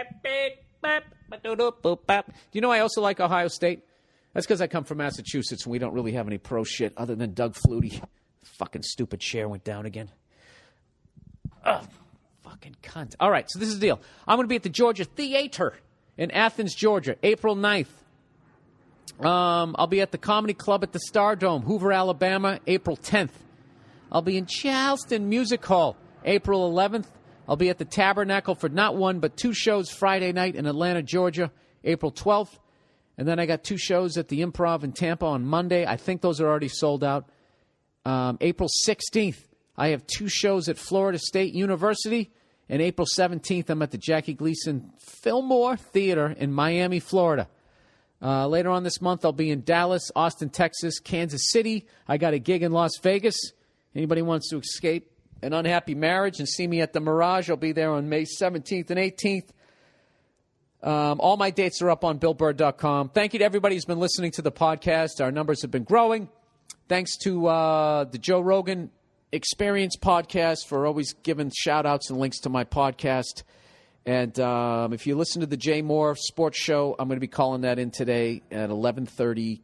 B: Do you know I also like Ohio State? That's because I come from Massachusetts and we don't really have any pro shit other than Doug Flutie. Fucking stupid chair went down again. Ugh, fucking cunt. All right, so this is the deal. I'm going to be at the Georgia Theater in Athens, Georgia, April ninth. Um, I'll be at the Comedy Club at the Stardome, Hoover, Alabama, April tenth. I'll be in Charleston Music Hall, April eleventh. I'll be at the Tabernacle for not one but two shows Friday night in Atlanta, Georgia, April twelfth. And then I got two shows at the Improv in Tampa on Monday. I think those are already sold out. Um, April sixteenth, I have two shows at Florida State University. And April seventeenth, I'm at the Jackie Gleason Fillmore Theater in Miami, Florida. Uh, later on this month, I'll be in Dallas, Austin, Texas, Kansas City. I got a gig in Las Vegas. Anybody wants to escape an unhappy marriage and see me at the Mirage, I'll be there on May seventeenth and eighteenth. Um, all my dates are up on Bill Burr dot com. Thank you to everybody who's been listening to the podcast. Our numbers have been growing. Thanks to uh, the Joe Rogan Experience podcast for always giving shout-outs and links to my podcast. And um, if you listen to the Jay Moore Sports Show, I'm going to be calling that in today at eleven thirty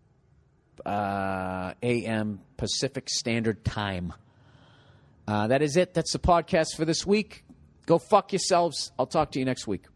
B: uh, a.m. Pacific Standard Time. Uh, that is it. That's the podcast for this week. Go fuck yourselves. I'll talk to you next week.